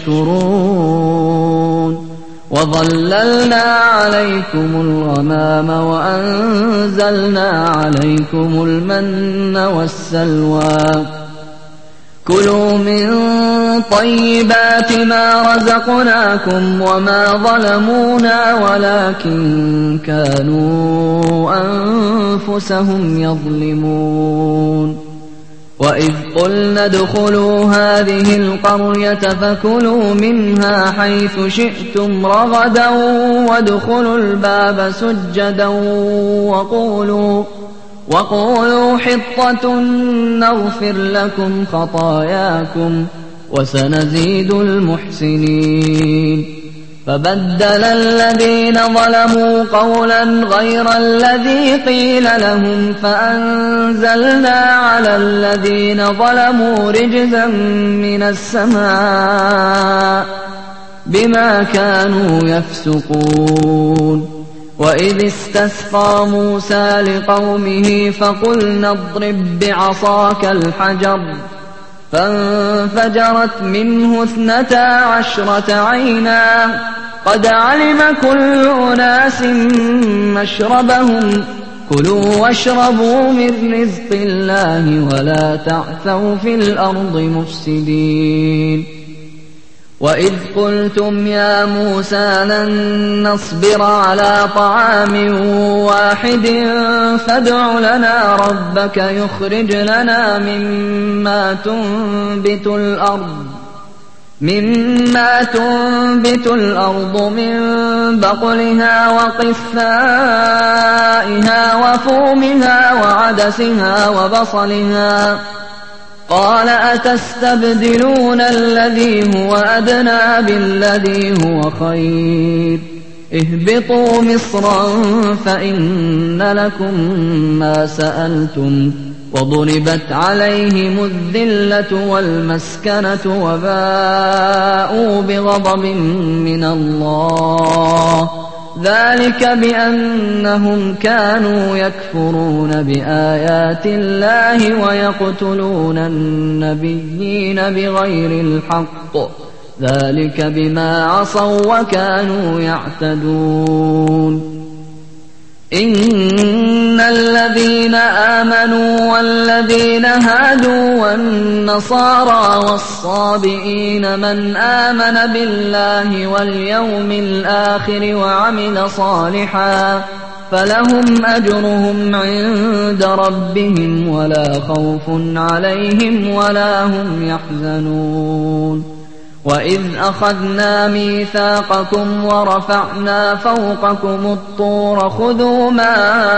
تشكرون. وظللنا عليكم الغمام وأنزلنا عليكم المن والسلوى كلوا من طيبات ما رزقناكم وما ظلمونا ولكن كانوا أنفسهم يظلمون. وإذ قلنا ادخلوا هذه القرية فكلوا منها حيث شئتم رغدا وادخلوا الباب سجدا وقولوا, وقولوا حطة نغفر لكم خطاياكم وسنزيد المحسنين. فبدل الذين ظلموا قولا غير الذي قيل لهم فأنزلنا على الذين ظلموا رجزا من السماء بما كانوا يفسقون. وإذ استسقى موسى لقومه فقلنا اضرب بعصاك الحجر فانفجرت منه اثنتا عشرة عينا قد علم كل أناس مشربهم كلوا واشربوا من رزق الله ولا تعثوا في الأرض مفسدين. وإذ قلتم يا موسى لن نصبر على طعام واحد فادع لنا ربك يخرج لنا مما تنبت الأرض مما تنبت الأرض من بقلها وقثائها وفومها وعدسها وبصلها قال أتستبدلون الذي هو أدنى بالذي هو خير اهبطوا مصرا فإن لكم ما سألتم وضربت عليهم الذلة والمسكنة وباءوا بغضب من الله ذلك بأنهم كانوا يكفرون بآيات الله ويقتلون النبيين بغير الحق ذلك بما عصوا وكانوا يعتدون. إن الذين آمنوا والذين هادوا والنصارى والصابئين من آمن بالله واليوم الآخر وعمل صالحا فلهم أجرهم عند ربهم ولا خوف عليهم ولا هم يحزنون. وإذ أخذنا ميثاقكم ورفعنا فوقكم الطور خذوا ما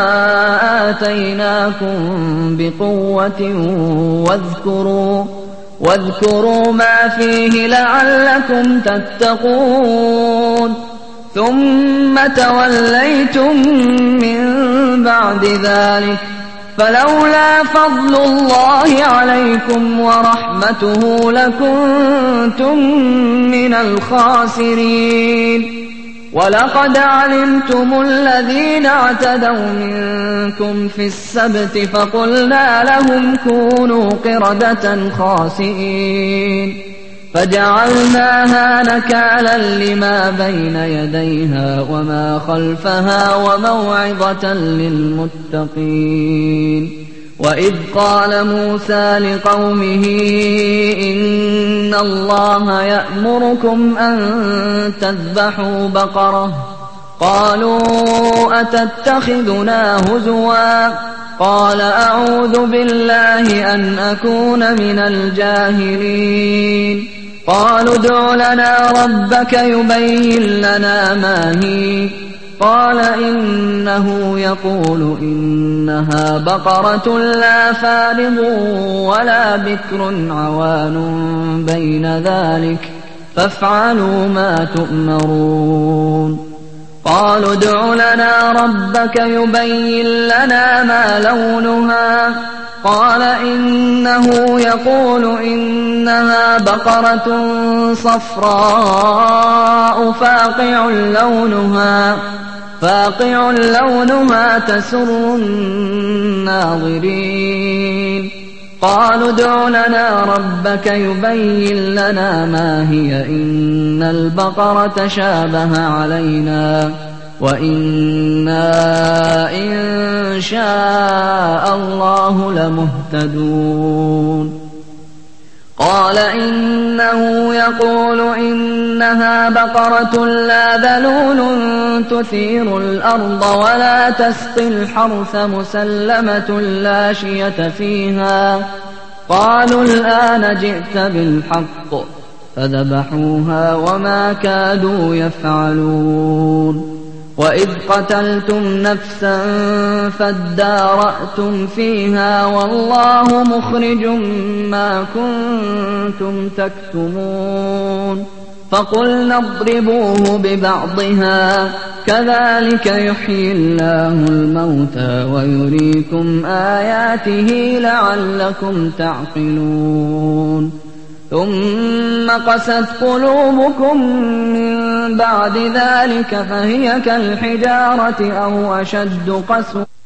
آتيناكم بقوة واذكروا, واذكروا ما فيه لعلكم تتقون. ثم توليتم من بعد ذلك فلولا فضل الله عليكم ورحمته لكنتم من الخاسرين. ولقد علمتم الذين اعتدوا منكم في السبت فقلنا لهم كونوا قردة خاسئين فجعلناها نكالا لما بين يديها وما خلفها وموعظة للمتقين. وإذ قال موسى لقومه إن الله يأمركم أن تذبحوا بقرة قالوا أتتخذنا هزوا قال أعوذ بالله أن أكون من الجاهلين. قالوا ادع لنا ربك يبين لنا ما هي قال إنه يقول إنها بقرة لا فارض ولا بكر عوان بين ذلك فافعلوا ما تؤمرون. قالوا ادع لنا ربك يبين لنا ما لونها قال إنه يقول إنها بقرة صفراء فاقع لونها فاقع لونها تسر الناظرين. قالوا ادع لنا ربك يبين لنا ما هي إن البقرة شابه علينا وإنا إن شاء الله لمهتدون. قال إنه يقول إنها بقرة لا ذلول تثير الأرض ولا تسقي الحرث مسلمة لا شية فيها قالوا الآن جئت بالحق فذبحوها وما كادوا يفعلون وإذ قتلتم نفسا فادارأتم فيها والله مخرج ما كنتم تكتمون فقلنا اضربوه ببعضها كذلك يحيي الله الموتى ويريكم آياته لعلكم تعقلون ثم قست قلوبكم من بعد ذلك فهي كالحجارة أو أشد قسوة